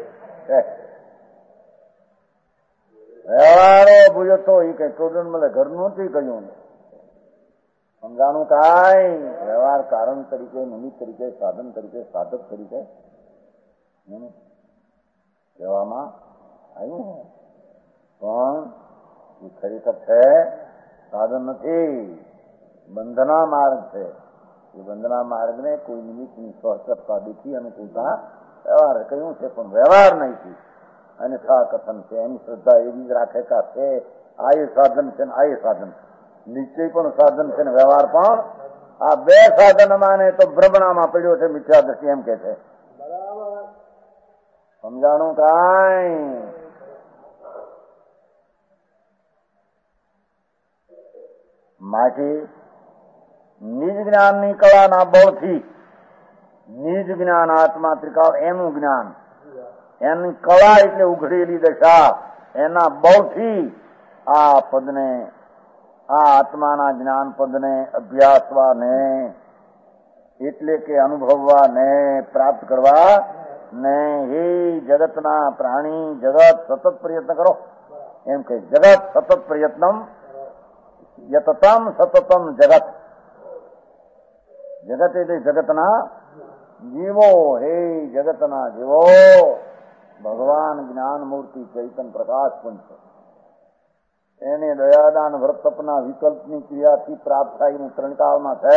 વ્યવહારો ભૂલતો એ કઈ ટોડન મળે ઘરનું નથી કહ્યું સમજાણું. કાંઈ વ્યવહાર કારણ તરીકે નિમિત્ત તરીકે સાધન તરીકે સાધક તરીકે કહેવામાં આવ્યું પણ એ ખરેખર છે સાધન નથી બંધના માર્ગ છે. એ બંધના માર્ગને કોઈ નિમિત્તની સહચરતા દેખી અનુકૂળતા વ્યવહાર કહ્યું છે પણ વ્યવહાર નહીં અન્યથા કથન છે. એની શ્રદ્ધા એવી જ રાખે કા છે આ એ સાધન છે ને આ એ સાધન નિશ્ચય પણ સાધન છે ને વ્યવહાર પણ આ બે સાધન માને તો ભ્રમણામાં પડ્યો છે મિથ્યા દ્રષ્ટિ એમ કે છે. સમજાણું કાંઈ માથી નિજ જ્ઞાનની કળાના બળથી નિજ જ્ઞાન આત્મા ત્રિકાળ એનું જ્ઞાન એની કળા એટલે ઉઘડેલી દશા એના બળથી આ પદને આ આત્માના જ્ઞાન પદને અભ્યાસવાને એટલે કે અનુભવવાને પ્રાપ્ત કરવા ને હે જગતના પ્રાણી જગત સતત પ્રયત્ન કરો એમ કે જગત સતત પ્રયત્નમ યતતમ સતતમ જગત જગત એટલે જગતના જીવો હે જગતના જીવો ભગવાન જ્ઞાન મૂર્તિ ચૈતન પ્રકાશ પણ છે. એને દયાદાન વ્રત તપના વિકલ્પની ક્રિયાથી પ્રાપ્ત થાય એનું ત્રણકાળમાં છે.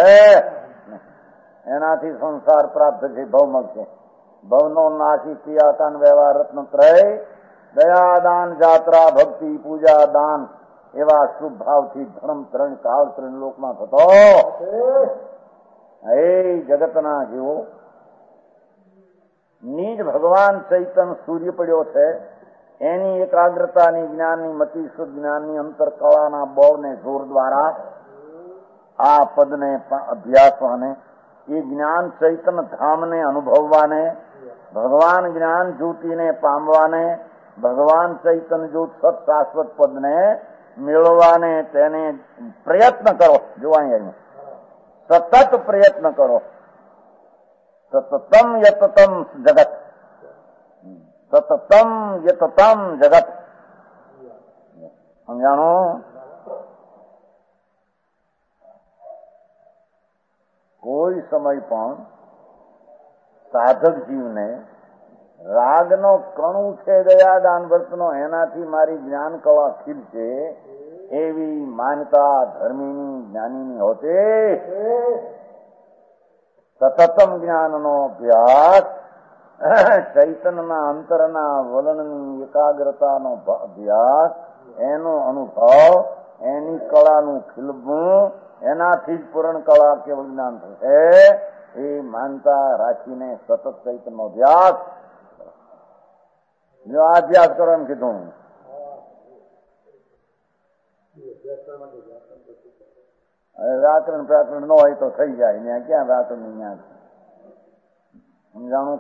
એનાથી સંસાર પ્રાપ્ત છે ભવમગ છે. ભવનો નાશી ક્રિયાકાન વ્યવહાર રત્ન ત્રય દયાદાન જાત્રા ભક્તિ પૂજા દાન એવા શુભ ભાવથી ધર્મ ત્રણ કાળ ત્રણ લોકમાં થતો હે જગતના જીવો નિજ ભગવાન ચૈતન સૂર્ય પડ્યો છે એની એકાગ્રતાની જ્ઞાનની મતિ શુદ્ધ જ્ઞાનની અંતર કળાના બળને જોર દ્વારા આ પદને અભ્યાસવાને એ જ્ઞાન ચૈતન ધામને અનુભવવાને ભગવાન જ્ઞાન જ્યોતિને પામવાને ભગવાન ચૈતન જ્યોત સત શાશ્વત પદને મેળવવાને તેને પ્રયત્ન કરો. જોવાની સતત પ્રયત્ન કરો. સતતમ યતતમ જગત સતતમ યતતમ જગત સમજાણો. કોઈ સમય પણ સાધક જીવને રાગનો કણું છે દયાદાન વ્રતનો, એનાથી મારી જ્ઞાન કળા ખીલશે એવી માનતા ધર્મીની જ્ઞાનીની હોતે સતતમ જ્ઞાનનો અભ્યાસ, ચૈતનના અંતરના વલણની એકાગ્રતાનો અભ્યાસ, એનો અનુભવ, એની કળાનું ખીલવું, એનાથી જ પૂર્ણ કળા કેવળ જ્ઞાન થશે એ માનતા રાખીને સતત ચૈતનનો અભ્યાસ. જો આ અભ્યાસ કરો એમ કીધું. વ્યાકરણ પ્રાકરણ ન હોય તો થઈ જાય ને, ક્યાં વ્યાકરણ ત્યાં સમજાણું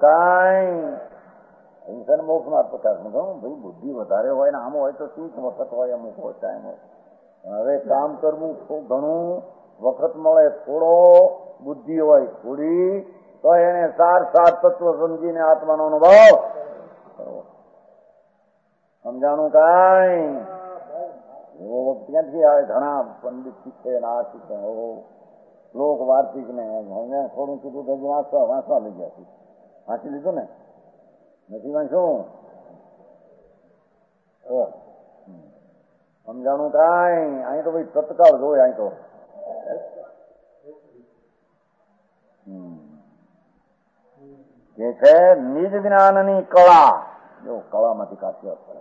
કાંઈ મોક્ષ ના પ્રકાશ નું કહું ભાઈ. બુદ્ધિ વધારે હોય ને આમ હોય તો શું વખત હોય, અમુક હોય ટાઈમ હોય. હવે કામ કરવું ઘણું, વખત મળે થોડો, બુદ્ધિ હોય થોડી, તો એને સાર સાત તત્વ સમજીને આત્માનો અનુભવ કરવો. સમજાણું કાંઈ? એવો વખત ક્યાંથી આવે? ઘણા પંડિત શીખે ને આ શીખે, લોક વાર્તિક ને થોડું કીધું તો વાંચવા વાંચવા લઈ ગયા. વાંચી લીધું ને? નથી વાંચું? સમજાણું કાંઈ? અહીં તો ભાઈ તત્કાળ જોય. અહીં તો કે છે નિજ જ્ઞાનની કળા. જો કળામાંથી કાઢી પડે.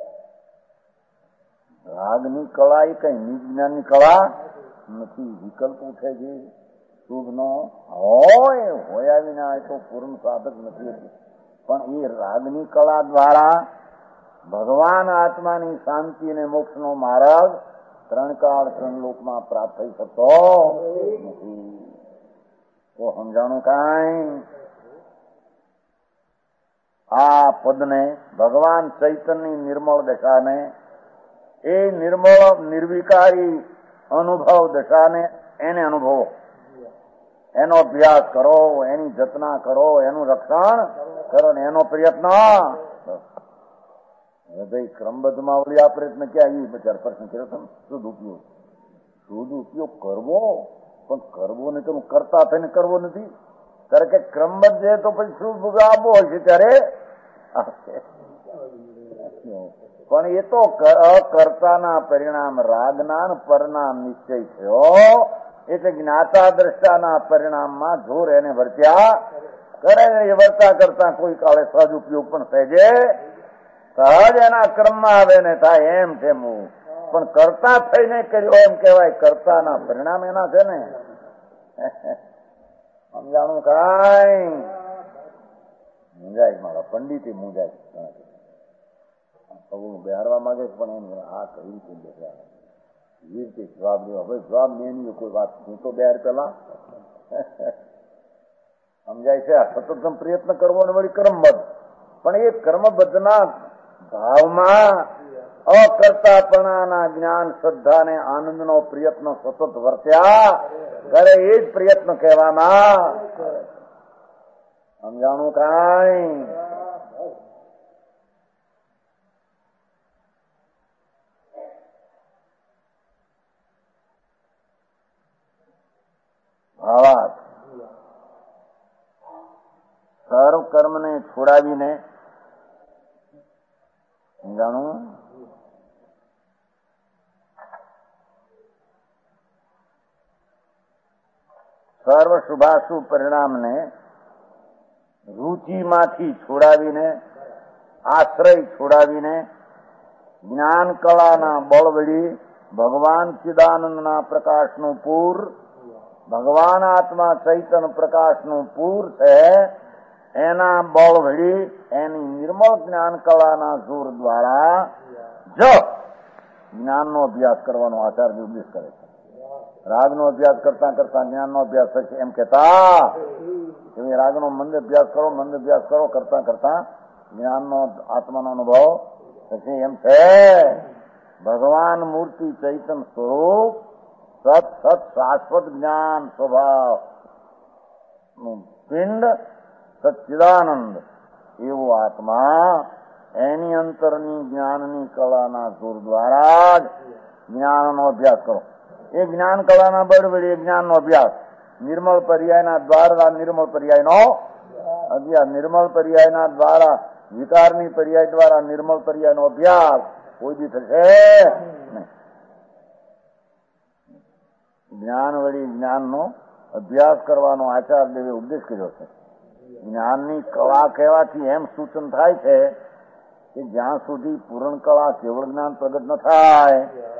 રાગની કળા એ કઈ નિજ જ્ઞાનની કળા નથી. વિકલ્પ ઉઠે છે શુભ નો હોય હોય આવી ના તો પૂર્ણ સાધક નથી. પણ એ રાગની કળા દ્વારા ભગવાન આત્માની શાંતિ અને મોક્ષનો માર્ગ ત્રણ કાળ ત્રણ લોકમાં પ્રાપ્ત થઈ શકતો નથી. તો સમજાણું કાંઈ? આ પદને ભગવાન ચૈતન્યની નિર્મળ દશાને, એ નિર્મળ નિર્વિકારી અનુભવ દશાને એને અનુભવો, એનો અભ્યાસ કરો, એની જતના કરો, એનું રક્ષણ કરો ને એનો પ્રયત્ન. હવે ભાઈ ક્રમબદ્ધમાં ઓલી આ પ્રયત્ન ક્યાં આવી? બચાર પ્રશ્ન કર્યો તમે. શુદ્ધ ઉપયોગ, શુદ્ધ ઉપયોગ કરવો, પણ કરવો નહીં તો કરતા થઈને કરવો નથી. કારણ કે ક્રમબદ્ધ છે તો પછી શુદ્ધ આપવો હોય છે ત્યારે પણ એ તો અકર્તાના પરિણામ રાગના પરનામ નિશ્ચય થયો. એટલે જ્ઞાતા દ્રષ્ટાના પરિણામમાં જોર એને વર્ત્યા કરે. એ વર્તા કરતા કોઈ કાળે સહજ ઉપયોગ પણ સહેજે સહજ એના ક્રમમાં આવે ને થાય એમ છે. પણ કરતા થઈને કર્યો એમ કહેવાય. કરતાના પરિણામ એના છે ને. સમજાણું કાંઈ? મુંજાય મારા પંડિતે મુંજાય. બિહારવા માંગે પણ એમ આ કઈ રીતે બેહાર એ રીતે જવાબ દેવા. હવે જવાબ નહીં કોઈ વાત હું તો બહાર પેલા સમજાય છે. આ સતત પ્રયત્ન કરવો ને વળી કર્મબદ્ધ. પણ એ કર્મબદ્ધના ભાવમાં અકર્તાપણાના જ્ઞાન શ્રદ્ધા ને આનંદનો પ્રયત્ન સતત વર્ત્યા કરે એ જ પ્રયત્ન કહેવામાં. સમજાણું કાંઈ? ભાવાર્થ સર્વ કર્મને છોડાવીને સમજાણું સર્વ શુભાશુભ પરિણામને રુચિમાંથી છોડાવીને, આશ્રય છોડાવીને જ્ઞાન કળાના બળ વળી ભગવાન ચિદાનંદના પ્રકાશનું પૂર, ભગવાન આત્મા ચૈતન્ય પ્રકાશનું પૂર છે એના બળ વળી એની નિર્મળ જ્ઞાન કળાના જોર દ્વારા જ જ્ઞાનનો અભ્યાસ કરવાનો આચાર્ય ઉપદેશ કરે છે. રાગનો અભ્યાસ કરતા કરતા જ્ઞાનનો અભ્યાસ થશે એમ કહેતા રાગનો મંદ અભ્યાસ કરો, મંદ અભ્યાસ કરો કરતા કરતા જ્ઞાનનો આત્માનો અનુભવ થશે એમ છે. ભગવાન મૂર્તિ ચૈતન્ય સ્વરૂપ સત સત શાશ્વત જ્ઞાન સ્વભાવ નું પિંડ સચ્ચિદાનંદ એવો આત્મા એની અંતરની જ્ઞાનની કળાના જોર દ્વારા જ જ્ઞાનનો અભ્યાસ કરો. એ જ્ઞાન કળાના બળ વળી જ્ઞાનનો અભ્યાસ નિર્મળ પર્યાયના દ્વારા નિર્મળ પર્યાયનો અભ્યાસ નિર્મળ પર્યાયના દ્વારા વિકારની પર્યાય દ્વારા નિર્મળ પર્યાયનો અભ્યાસ કોઈ દી થશે નહીં. જ્ઞાન વળી જ્ઞાનનો અભ્યાસ કરવાનો આચાર્ય દેવે ઉપદેશ કર્યો છે. જ્ઞાનની કળા કહેવાથી એમ સૂચન થાય છે કે જ્યાં સુધી પૂર્ણ કળા કેવળ જ્ઞાન પ્રગટ ન થાય,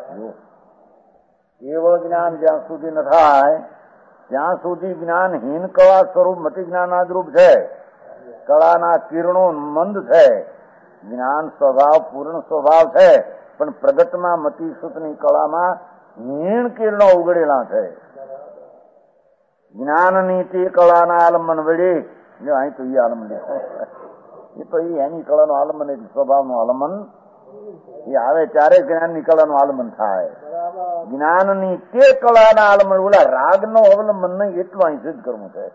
કેવળ જ્ઞાન જ્યાં સુધી ન થાય ત્યાં સુધી જ્ઞાનહીન કળા સ્વરૂપ મતિ જ્ઞાનાદરૂપ છે. કળાના કિરણો મંદ છે, જ્ઞાન સ્વભાવ પૂર્ણ સ્વભાવ છે, પણ પ્રગટમાં મતિ સુતની કળામાં હીણ કિરણો ઉગડેલા છે. જ્ઞાનની તે કળાના આલંબન વળી અહીં તો એ આલંબન એ તો એની કળાનું આલંબન એટલે સ્વભાવનું આલંબન એ આવે ત્યારે જ્ઞાનની કળાનું આલંબન થાય. જ્ઞાનની તે કળાના આલંબન ઓલા રાગનો અવલંબન નહીં એટલું અહીં સિદ્ધ કરવું છે.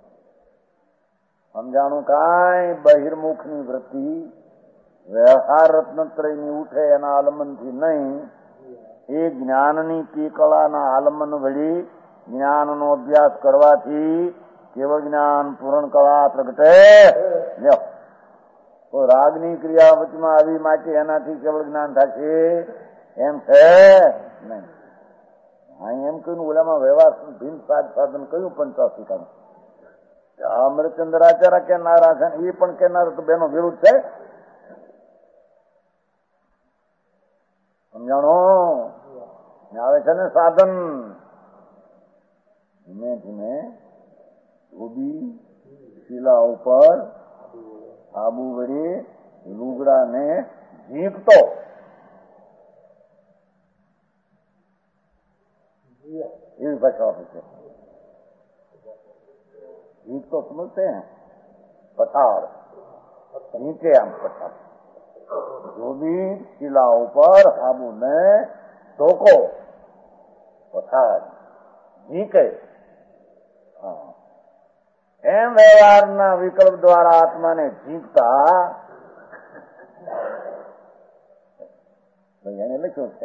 સમજાણું કાંઈ બહિર્મુખની વૃત્તિ વ્યવહાર રત્નત્રયની ઉઠે એના આલંબનથી નહીં, એ જ્ઞાનની તે કળાના આલંબન વળી જ્ઞાનનો અભ્યાસ કરવાથી કેવળ જ્ઞાન પૂર્ણ કળા પ્રગટે. તો રાગની ક્રિયા વચમાં આવી માટે એનાથી કેવળ જ્ઞાન થશે એમ છે નહીં. અહીં એમ કહ્યું ઓલામાં વ્યવહાર ભીમ સાધ સાધન કયું પંચાસી કામ અમરચંદ્રાચાર્ય કેનારા છે એ પણ કેનાર તો બેનો વિરુદ્ધ છે. સમજાણો આવે છે ને સાધન ધીમે ધીમે ઉભી શિલા ઉપર આબુ વળી લુગડાને ઝીંકતો એવી ભાષા આપે છે. ઝીંક તો સમજते हैं પથાર ઝીંકે આમ પથાર ધોબી શિલા ઉપર આબુને ધોકો પથાર ઝીંકે. એમ વ્યવહારના વિકલ્પ દ્વારા આત્માને ઝીંકતા એને લખ્યું છે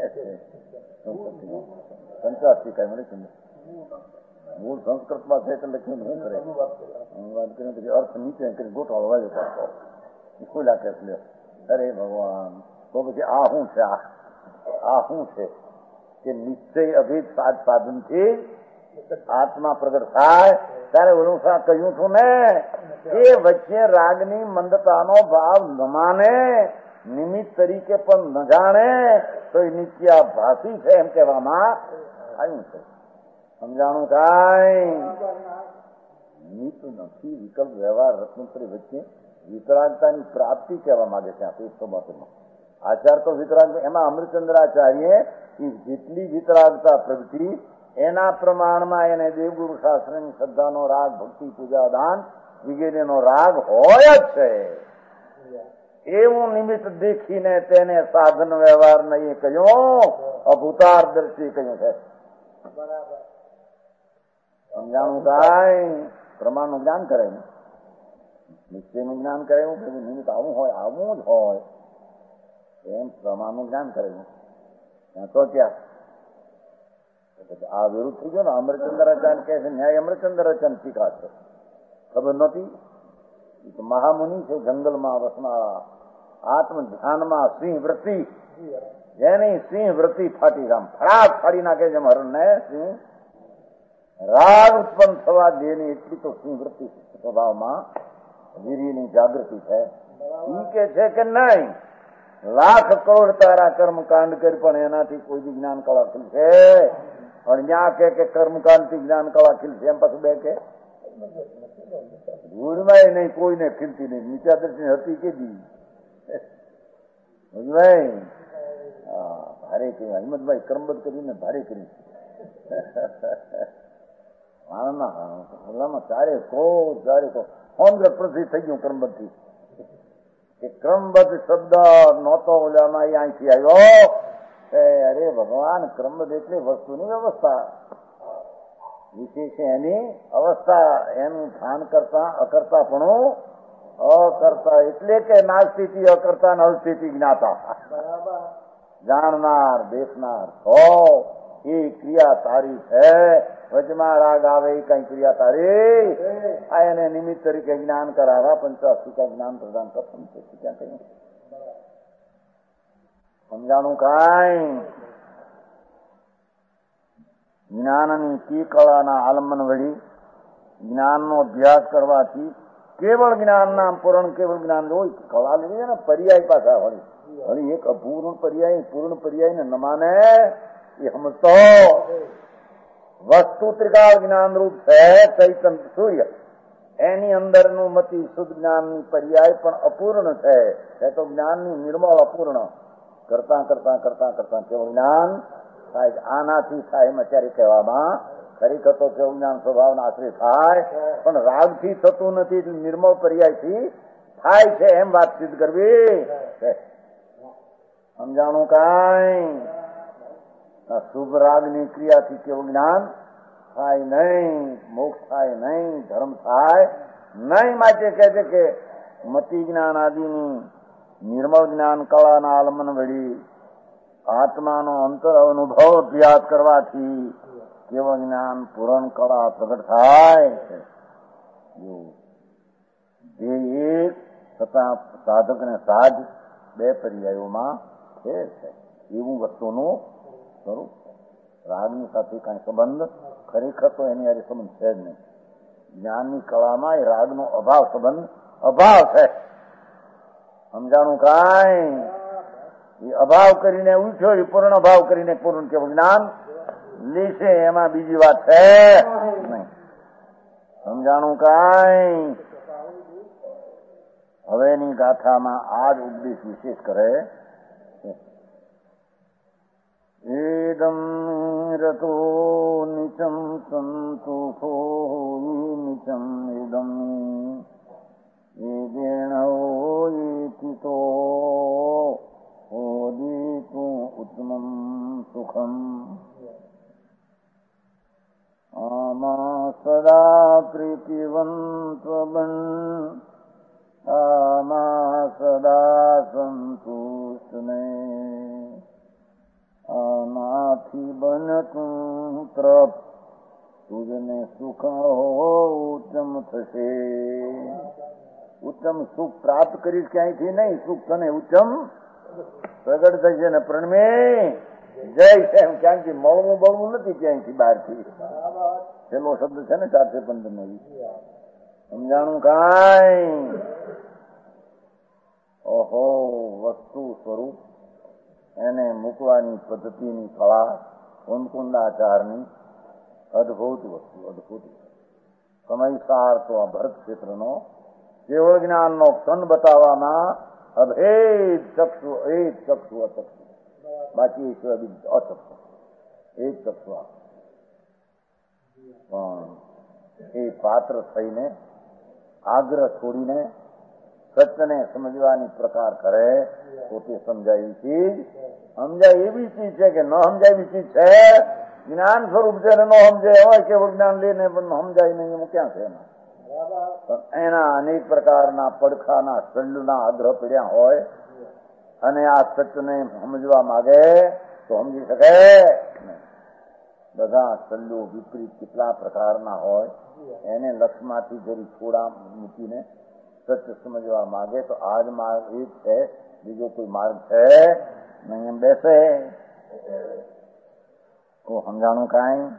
પંચાસી કઈ લખ્યું મૂળ સંસ્કૃતમાં છે એટલે લખ્યું શું કરે વાત કરીને પછી અર્થ નીચે કરી ગોઠવાળો વાજો પાડતો ખુલ્લા કે અરે ભગવાન તો પછી આ શું છે આ શું છે કે નિશ્ચય અભિદ સાધ સાધનથી આત્મા પ્રગટ થાય ત્યારે ઓલું કહ્યું છું ને એ વચ્ચે રાગની મંદતાનો ભાવ ન માને, નિમિત્ત તરીકે પણ ન જાણે તો એ નિત્યાભાસી છે એમ કહેવામાં આવ્યું છે. સમજાણું કાંઈ નિમિત્ત નથી. વિકલ્પ વ્યવહાર રત્નોત્તરી વચ્ચે વિતરાગતાની પ્રાપ્તિ કહેવા માંગે છે. આપણી આચાર તો વિતરાગ એમાં અમૃતચંદ્રાચાર્ય જેટલી વિતરાગતા પ્રગતિ એના પ્રમાણમાં એને દેવગુરુ શાસ્ત્રની શ્રદ્ધાનો રાગ, ભક્તિ, પૂજા, દાન વગેરેનો રાગ હોય જ છે. એવું નિમિત્ત દેખીને તેને સાધન વ્યવહાર નહીં કહ્યું, અભૂતાર દ્રષ્ટિ કહ્યું છે. સમજાણું કાંઈ પ્રમાણનું જ્ઞાન કરે, નિશ્ચયનું જ્ઞાન કરે એવું કે નિમિત્ત આવું હોય આવું જ હોય એમ પ્રમાણનું જ્ઞાન કરે. ત્યાં તો ક્યાં આ વિરુદ્ધ થઈ ગયો ને. અમરચંદ્રાચાર્ય કહે છે ન્યાય અમરચંદ્રાચાર્ય શીખા છે, ખબર નથી. મહામુનિ છે જંગલમાં વસનારા, આત્મ ધ્યાનમાં સિંહ વૃત્તિ, જેની સિંહ વૃત્તિ ફાટી આમ ફળાક ફાડી નાખે છે હરણને. સિંહ રાગ ઉત્પન્ન થવા દેની એટલી તો સિંહ વૃત્તિ સ્વભાવમાં વીર્યની જાગૃતિ છે. એ કે છે કે નહીં લાખ કરોડ તારા કર્મકાંડ કરી પણ એનાથી કોઈ બી જ્ઞાન કળા ખીલશે. અને ત્યાં કે કર્મકાંડ થી જ્ઞાન કળા ખીલશે એમ પાછું બે કે ગુણમાં નહીં કોઈને ખીલતી નહીં. નીચા દર્શની હતી કે દી ભારે કહ્યું હિંમતભાઈ કર્મબદ્ધ કરીને ભારે કરી આનંદમાં ચારે કો ચારે કો હોંદ્ર પ્રસિદ્ધ થઈ ગયું કર્મબદ્ધ થી. કે ક્રમબદ્ધ શબ્દ નહોતો ઓલામાં અહીંથી આવ્યો. અરે ભગવાન ક્રમબદ્ધ એટલે વસ્તુની વ્યવસ્થા વિશેષ એની અવસ્થા, એનું ભાન કરતા અકર્તાપણું અકર્તા એટલે કે નાસ્તિતિ અકર્તા ને અસ્થિતિ જ્ઞાતા જાણનાર દેખનાર હો એ ક્રિયા તારી છે. વચમાં રાગ આવે એ કઈ ક્રિયા તારી આ એને નિમિત્ત તરીકે જ્ઞાન કરાવ્યા. પંચાશી જ્ઞાન પ્રદાન કરતું છે ક્યાં કઈ સમજાણું કાંઈ જ્ઞાનની કી કળાના આલંબન વળી જ્ઞાનનો અભ્યાસ કરવાથી કેવળ જ્ઞાનના પૂર્ણ કેવળ જ્ઞાન હોય કળા લઈએ ને પર્યાય પાછા વળી વળી એક અપૂર્ણ પર્યાય પૂર્ણ પર્યાય ને ન માને એ સમજતો વસ્તુ ત્રિકાળ જ્ઞાન રૂપ છે ચૈતન્ય સૂર્ય એની અંદરનું મતિ શુદ્ધ જ્ઞાનની પર્યાય પણ અપૂર્ણ છે. એ તો જ્ઞાનની નિર્મળ અપૂર્ણ કરતા કરતા કરતા કરતા કેવું જ્ઞાન થાય. આનાથી થાય એમ અત્યારે કહેવામાં ખરેખર તો કેવું જ્ઞાન સ્વભાવના આશ્રય થાય પણ રાગથી થતું નથી એટલે નિર્મળ પર્યાયથી થાય છે એમ વાત સિદ્ધ કરવી છે. સમજાણું કાંઈ શુભ રાગની ક્રિયાથી કેવું જ્ઞાન થાય નહીં, મોક્ષ થાય નહીં, ધર્મ થાય નહીં. માટે કહે છે કે મતિ જ્ઞાન આદિની નિર્મળ જ્ઞાન કળાના આલમન વળી આત્માનો અંતર અનુભવ અભ્યાસ કરવાથી કેવળ જ્ઞાન પૂરણ કળા પ્રગટ થાય છે. જે એક છતાં સાધક ને સાધ બે પર્યાયોમાં ફેર છે એવું વસ્તુનું સ્વરૂપ છે. રાગની સાથે કઈ સંબંધ ખરેખર તો એની હારે સંબંધ છે જ નહીં. જ્ઞાનની કળામાં એ રાગનો અભાવ સંબંધ અભાવ છે. સમજાણું કાંઈ એ અભાવ કરીને ઉઠ્યો એ પૂર્ણ અભાવ કરીને પૂર્ણ કેવું જ્ઞાન લેશે એમાં બીજી વાત છે નહીં. સમજાણું કાંઈ હવેની ગાથામાં આ જ ઉપદેશ વિશેષ કરે એદમ રતો નિચમ સંતુષો નિચમ એદમ એદેણોયિતો ઓદિતું ઉત્તમં સુખમ આમા સદા પ્રીતિવંત્વબન આમા સદા સંતુષ્ટને આનાથી બનતું ત્રપ તુજને સુખ ઉત્તમ થશે. ઉત્તમ સુખ પ્રાપ્ત કરીશ ક્યાંયથી નહીં, સુખ તને ઉત્તમ પ્રગટ થશે ને પ્રણમે જય છે એમ ક્યાંયથી મળવું બળવું નથી ક્યાંયથી બહારથી. છેલ્લો શબ્દ છે ને ચારસો પંદર નો સમજાણું કાંઈ ઓહો વસ્તુ સ્વરૂપ એને મૂકવાની પદ્ધતિની કળા કુંદકુંદાચારની અદભુત વસ્તુ અદભુત સમયસાર તો આ ભરત ક્ષેત્રનો કેવળ જ્ઞાનનો ક્ષણ બતાવવામાં અભેદ ચક્ષુ એક ચક્ષુ અચક્ષુ બાકી અચક્ષુ એક ચક્ષુ પણ એ પાત્ર થઈને આગ્રહ છોડીને સત્યને સમજવાની પ્રકાર કરે તો તે સમજાય ચીજ સમજાય એવી ચીજ છે કે ન સમજાય એવી ચીજ છે. જ્ઞાન સ્વરૂપ છે ન સમજાય હોય કેવું જ્ઞાન લઈને પણ સમજાય નહીં એમ ક્યાં છે એના એના અનેક પ્રકારના પડખાના સલ્લુના આગ્રહ પડ્યા હોય અને આ સત્યને સમજવા માંગે તો સમજી શકે. બધા સલ્લુ વિપરીત કેટલા પ્રકારના હોય એને લક્ષમાંથી જરી થોડા મૂકીને સત્ય સમજવા માંગે તો આજ માર્ગ એક છે, બીજો કોઈ માર્ગ છે નહીં એમ બેસે તો સમજાણું કાંઈ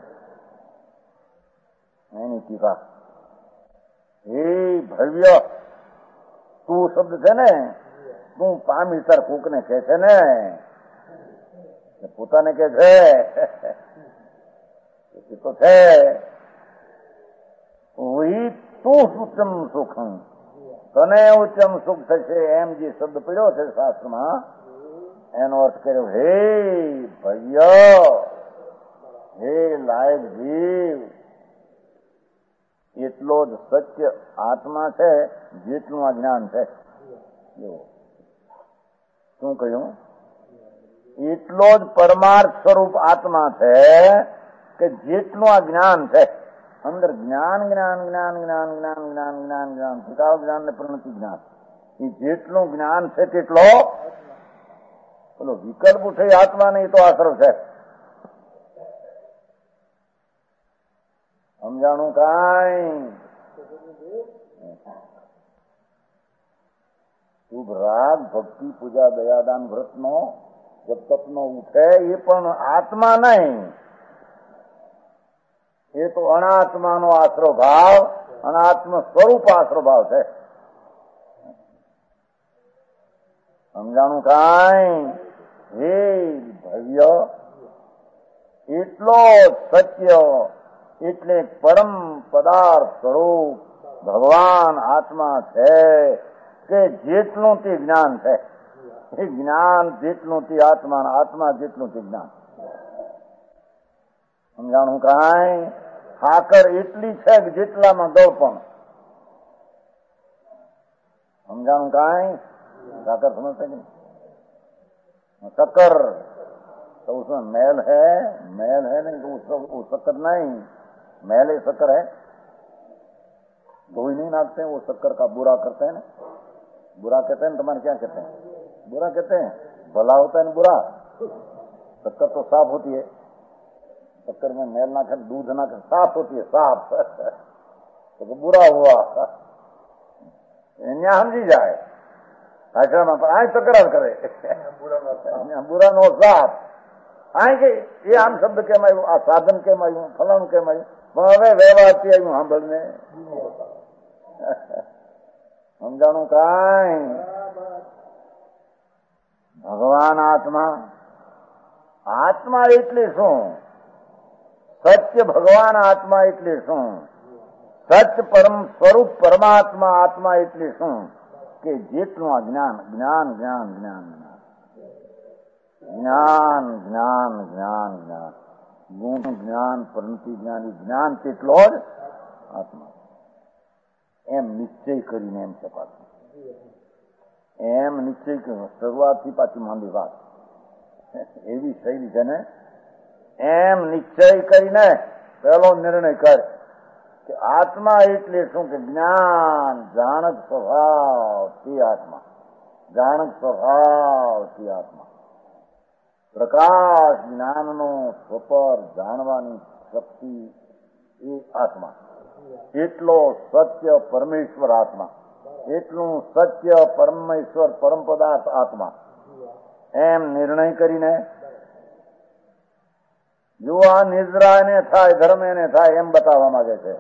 એની ટીકા. હે ભવ્ય તું શબ્દ છે ને તું પામી તાર કોક ને કે છે ને પોતાને કે છે તો છે તું ઉત્તમ સુખ તને ઉત્તમ સુખ થશે એમ જે શબ્દ પડ્યો છે શાસ્ત્રમાં એનો અર્થ કર્યો હે ભવ્ય હે લાયક જીવ એટલો જ સત્ય આત્મા છે જેટલું આ જ્ઞાન છે. શું કહ્યું? એટલો જ પરમાર્થ સ્વરૂપ આત્મા છે કે જેટલું આ જ્ઞાન છે. અંદર જ્ઞાન જ્ઞાન જ્ઞાન જ્ઞાન જ્ઞાન જ્ઞાન જ્ઞાન જ્ઞાન ત્રિકાળ જ્ઞાન ને પ્રણતિ જ્ઞાન એ જેટલું જ્ઞાન છે તેટલો પેલો વિકલ્પ ઉઠે આત્મા ને એ તો આસરો છે. સમજાણું કાંઈ? શુભ રાગ ભક્તિ પૂજા દયાદાન વ્રત નો જબ તપનો ઉઠે એ પણ આત્મા નહીં, એ તો અનાત્માનો આશરો ભાવ, અનાત્મ સ્વરૂપ આશરો ભાવ છે. સમજાણું કાંઈ? હે ભવ્ય, એટલો સત્ય એટલે પરમ પદાર્થ સ્વરૂપ ભગવાન આત્મા છે કે જેટલું તે જ્ઞાન છે, એ જ્ઞાન જેટલું તે આત્મા, આત્મા જેટલું તે જ્ઞાન. સમજાણું કાંઈ? સાકર એટલી છે કે જેટલામાં દળપણ. સમજાણું કાંઈ? साकर समझते नहीं? शक्कर तो उसमें मैल है, मैल है नहीं तो उसको वो शक्कर नहीं, मैल ही शक्कर है. धोई नहीं नाचते हैं, वो शक्कर का बुरा करते हैं ना. बुरा कहते हैं, तुम्हारे क्या कहते हैं? बुरा कहते हैं. भला होता है ना बुरा. शक्कर तो साफ होती है, शक्कर में मैल ना कर, दूध ना कर, साफ होती है, साफ. तो बुरा हुआ यहाँ समझी जाए. આશ્રમ આ તકરાર કરે, બુરા નો સાફ. આ કે એ આમ શબ્દ કેમ આવ્યું, આ સાધન કેમ આવ્યું, ફલાણું કેમ આવ્યું, પણ હવે વ્યવહારથી આવ્યું સાંભળને. સમજાણું કાંઈ? ભગવાન આત્મા, આત્મા એટલે શું? સત્ય ભગવાન આત્મા એટલે શું? સત્ય પરમ સ્વરૂપ પરમાત્મા આત્મા એટલે શું? કે જેટલું આ જ્ઞાન જ્ઞાન જ્ઞાન જ્ઞાન જ્ઞાન જ્ઞાન જ્ઞાન જ્ઞાન ગુણ જ્ઞાન પરંતુ જ્ઞાની જ્ઞાન તેટલો જ આત્મા. એમ નિશ્ચય કરીને એમ ચપાતું, એમ નિશ્ચય કર્યો. શરૂઆતથી પાછી માંડી વાત એવી શૈલી છે ને. એમ નિશ્ચય કરીને પહેલો નિર્ણય કર કે આત્મા એટલે શું? કે જ્ઞાન જાણક સ્વભાવ તે આત્મા, જાણક સ્વભાવ તે આત્મા. પ્રકાશ જ્ઞાનનો સ્વપર જાણવાની શક્તિ એ આત્મા. એટલો સત્ય પરમેશ્વર આત્મા, એટલું સત્ય પરમેશ્વર પરમ પદાર્થ આત્મા. એમ નિર્ણય કરીને જો આ નિદ્રા એને થાય, ધર્મ એને થાય એમ બતાવવા માંગે છે.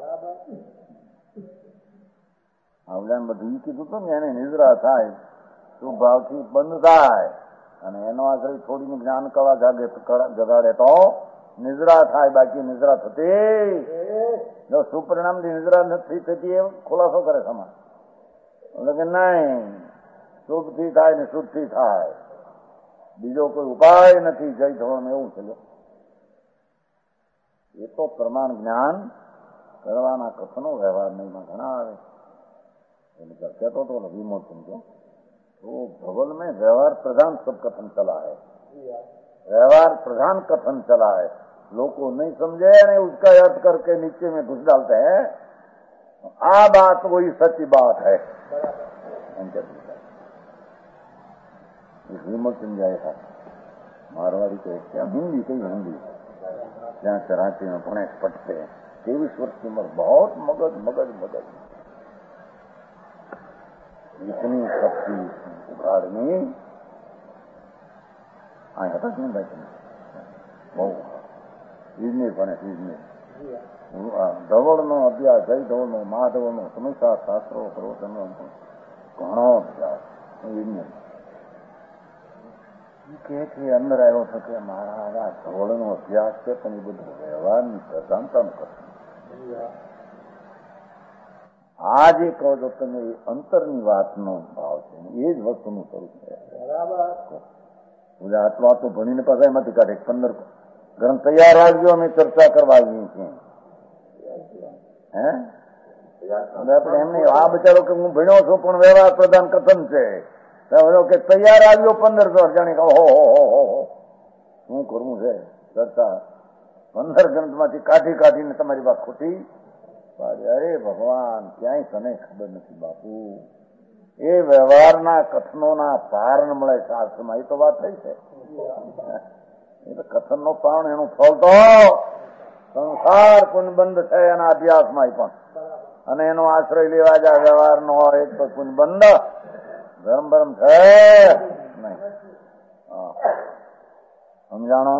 આવડા બધું કીધું હતું ને, એને નિદ્રા થાય, શું ભાવથી બંધ થાય અને એનો આશ્રય છોડીને જ્ઞાન કળા જાગે જગાડે તો નિદ્રા થાય. બાકી નિદ્રા થતી, જો સુપરિણામથી નિદ્રા નથી થતી એ ખુલાસો કરે સમાજ. એટલે કે નહીં, શુભથી થાય ને શુદ્ધથી થાય, બીજો કોઈ ઉપાય નથી જય થવાનું, એવું છે. એ તો પ્રમાણ જ્ઞાન કરવાના કથનો વ્યવહાર નહીં ઘણા આવે. कहता तो विमोचन को तो भवन में व्यवहार प्रधान सब कथन चला है, व्यवहार प्रधान कथन चला है. लोग को नहीं समझे नहीं, उसका अर्थ करके नीचे में घुस डालते हैं. आ बात वही सच्ची बात है. विमोचन जाएगा मारवाड़ी को क्या हिंदी कई हिंदी जहाँ कराची में पुणे पटते हैं. तेईस वर्ष की उम्र, बहुत मगज मगज मगज इतनी शक्ति उघाड़नी આ હતા કે નહીં? બહુ ઇજનેર ભણે, ઇજનેર. ધવળનો અભ્યાસ, જય ધવળનો, મહાધવળનો, સમયસા શાસ્ત્રો પ્રવચનો ઘણો અભ્યાસ. ઇજનેર કે અંદર આવ્યો હતો કે મારા આ ધવળનો અભ્યાસ છે પણ એ બધું વ્યવહારની પ્રધાનતાનું કરશે. આ જે કહો છો તમે એ અંતરની વાતનો ભાવ છે, એ જ વસ્તુનું સ્વરૂપ છે. આટલો આટલું ભણીને પાછા એમાંથી કાઢે પંદર ગ્રંથ તૈયાર રાખજો, અમે ચર્ચા કરવા આવીએ છીએ. હે આપણે એમને આ બચારો કે હું ભણ્યો છું પણ વ્યવહાર પ્રધાન કથન છે કે તૈયાર આવ્યો પંદર સો જાણે હો હો હો હો શું કરવું છે ચર્ચા. પંદર ગ્રંથમાંથી કાઢી કાઢીને તમારી વાત ખોટી. અરે ભગવાન, ક્યાંય તને ખબર નથી બાપુ. એ વ્યવહારના કથનોના પાર ન મળે શાસ્ત્રમાં, એ તો વાત થઈ છે. એટલે કથનનો પારણ એનું ફળ તો સંસાર કુંજબંધ છે એના અભ્યાસમાં પણ, અને એનો આશ્રય લેવા જાય વ્યવહાર નો હોય એક તો કુંજબંધ ધર્મ ભરમ છે નહીં. સમજાણો?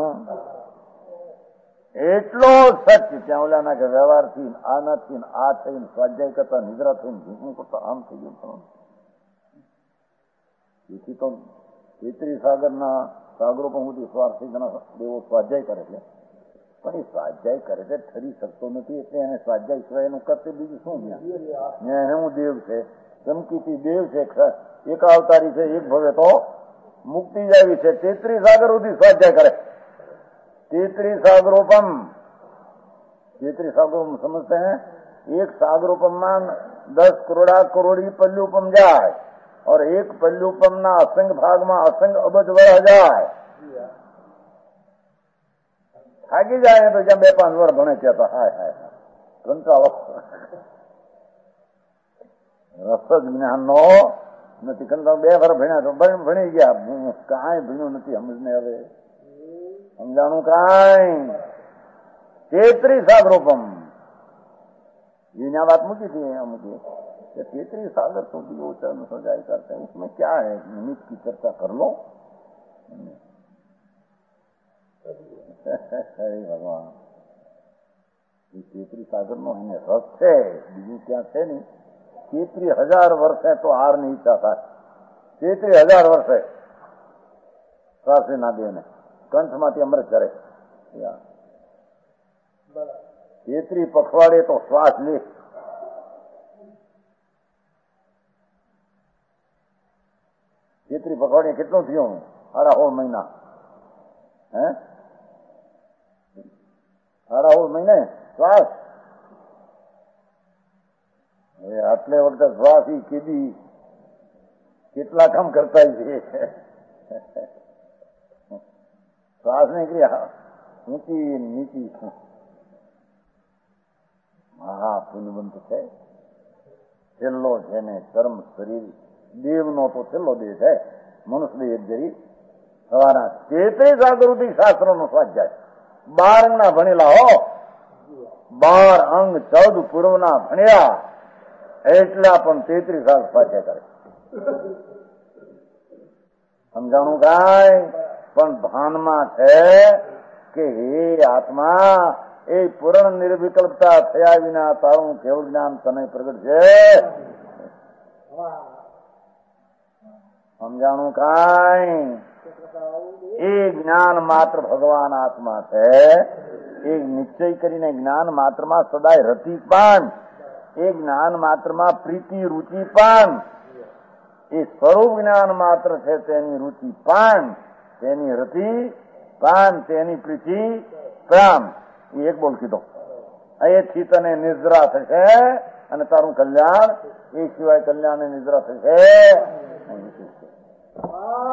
એટલો સત્ય ત્યાં ઓલા ના કે વ્યવહાર થી આ નથી, આ થઈને સ્વાધ્યાય કરતા નિદ્રા થઈને ભીખું કરતા આમ થઈ ગયું. તેથી તો તેત્રી સાગર ના સાગરો પણ સુધી સ્વાર્થી ઘણા દેવો સ્વાધ્યાય કરે છે, પણ એ સ્વાધ્યાય કરે છે ઠરી શકતો નથી, એટલે એને સ્વાધ્યાય સિવાય એનું કરતે બીજું શું જ્ઞાન? હું દેવ છે, ધમકીથી દેવ છે, એક અવતારી છે, એક ભવે તો મુક્તિ જ આવી છે. તેત્રી સાગર સુધી સ્વાધ્યાય કરે. तेतरी सागरोपम, तेतरी सागरोपम समझते हैं? एक सागरोपम में दस करोड़ा करोड़ी पल्लुपम जाए और एक पल्लुपम ना असंग भाग में असंग अबज वर्ष जाए. થાકી જાય તો જ્યાં બે પાંચ વર્ષ ભણે છે તો હાય હાય કંટાળો. રસ જ જ્ઞાન નો નથી. કંટાળો બે વર્ષ ભણ્યા તો ભણી ગયા, કાંઈ ભણ્યું નથી સમજને. હવે સમજાણું કાંઈ? તેત્રી સાગરોપમ ये बात मुझी थी मुझे तेतरी सागर तो विमोचन सजाई करते हैं, उसमें क्या है? निमित्त की चर्चा कर लो. ભગવાન તેત્રી સાગર નો એને રસ છે, બીજું ક્યાં છે નહી. તેત્રી હજાર વર્ષે તો હાર ની ઈચ્છા થાય. તેત્રી હજાર વર્ષે સાસરીના દેવને કંઠમાંથી અમૃત કરે. તેત્રી પખવાડે તો શ્વાસ લે. તેત્રી પખવાડે કેટલું થયું? સાડા સોળ મહિના. હે સાડા સોળ મહિને શ્વાસ. હવે આટલે વખતે શ્વાસ ઈ કેદી કેટલા કામ કરતા છે. શ્વાસ નીકળી ઊંચી નીચી. હા પુલબંધ છે. છેલ્લો છે ને કર્મ શરીર દેવનો તો છેલ્લો દેહ છે. મનુષ્ય દેહ જરી સવારના તેત્રીસ જાગૃતિ શાસ્ત્રો નો સ્વાધ્યાય. બાર અંગના ભણેલા હો, બાર અંગ ચૌદ પૂર્વના ભણ્યા એટલા પણ તેત્રીસ સાલ સ્વાધ્યાય કરે. સમજાણું કાંઈ? પણ ભાનમાં છે કે હે આત્મા, એ પૂર્ણ નિર્વિકલ્પતા થયા વિના તારું કેવું જ્ઞાન તને પ્રગટ છે. સમજાણું કાંઈ? એ જ્ઞાન માત્ર ભગવાન આત્મા છે. એ નિશ્ચય કરીને જ્ઞાન માત્રમાં સદાય રતિ પાન, એ જ્ઞાન માત્રમાં પ્રીતિ રુચિ પાન, એ સ્વરૂપ જ્ઞાન માત્ર છે. તેની રુચિ પાન, તેની રતિ પાન, તેની પ્રીતિ પ્રામ. એ એક બોલ કીધો. એથી તને નિદ્રા થશે અને તારું કલ્યાણ, એ સિવાય કલ્યાણ નિદ્રા થશે.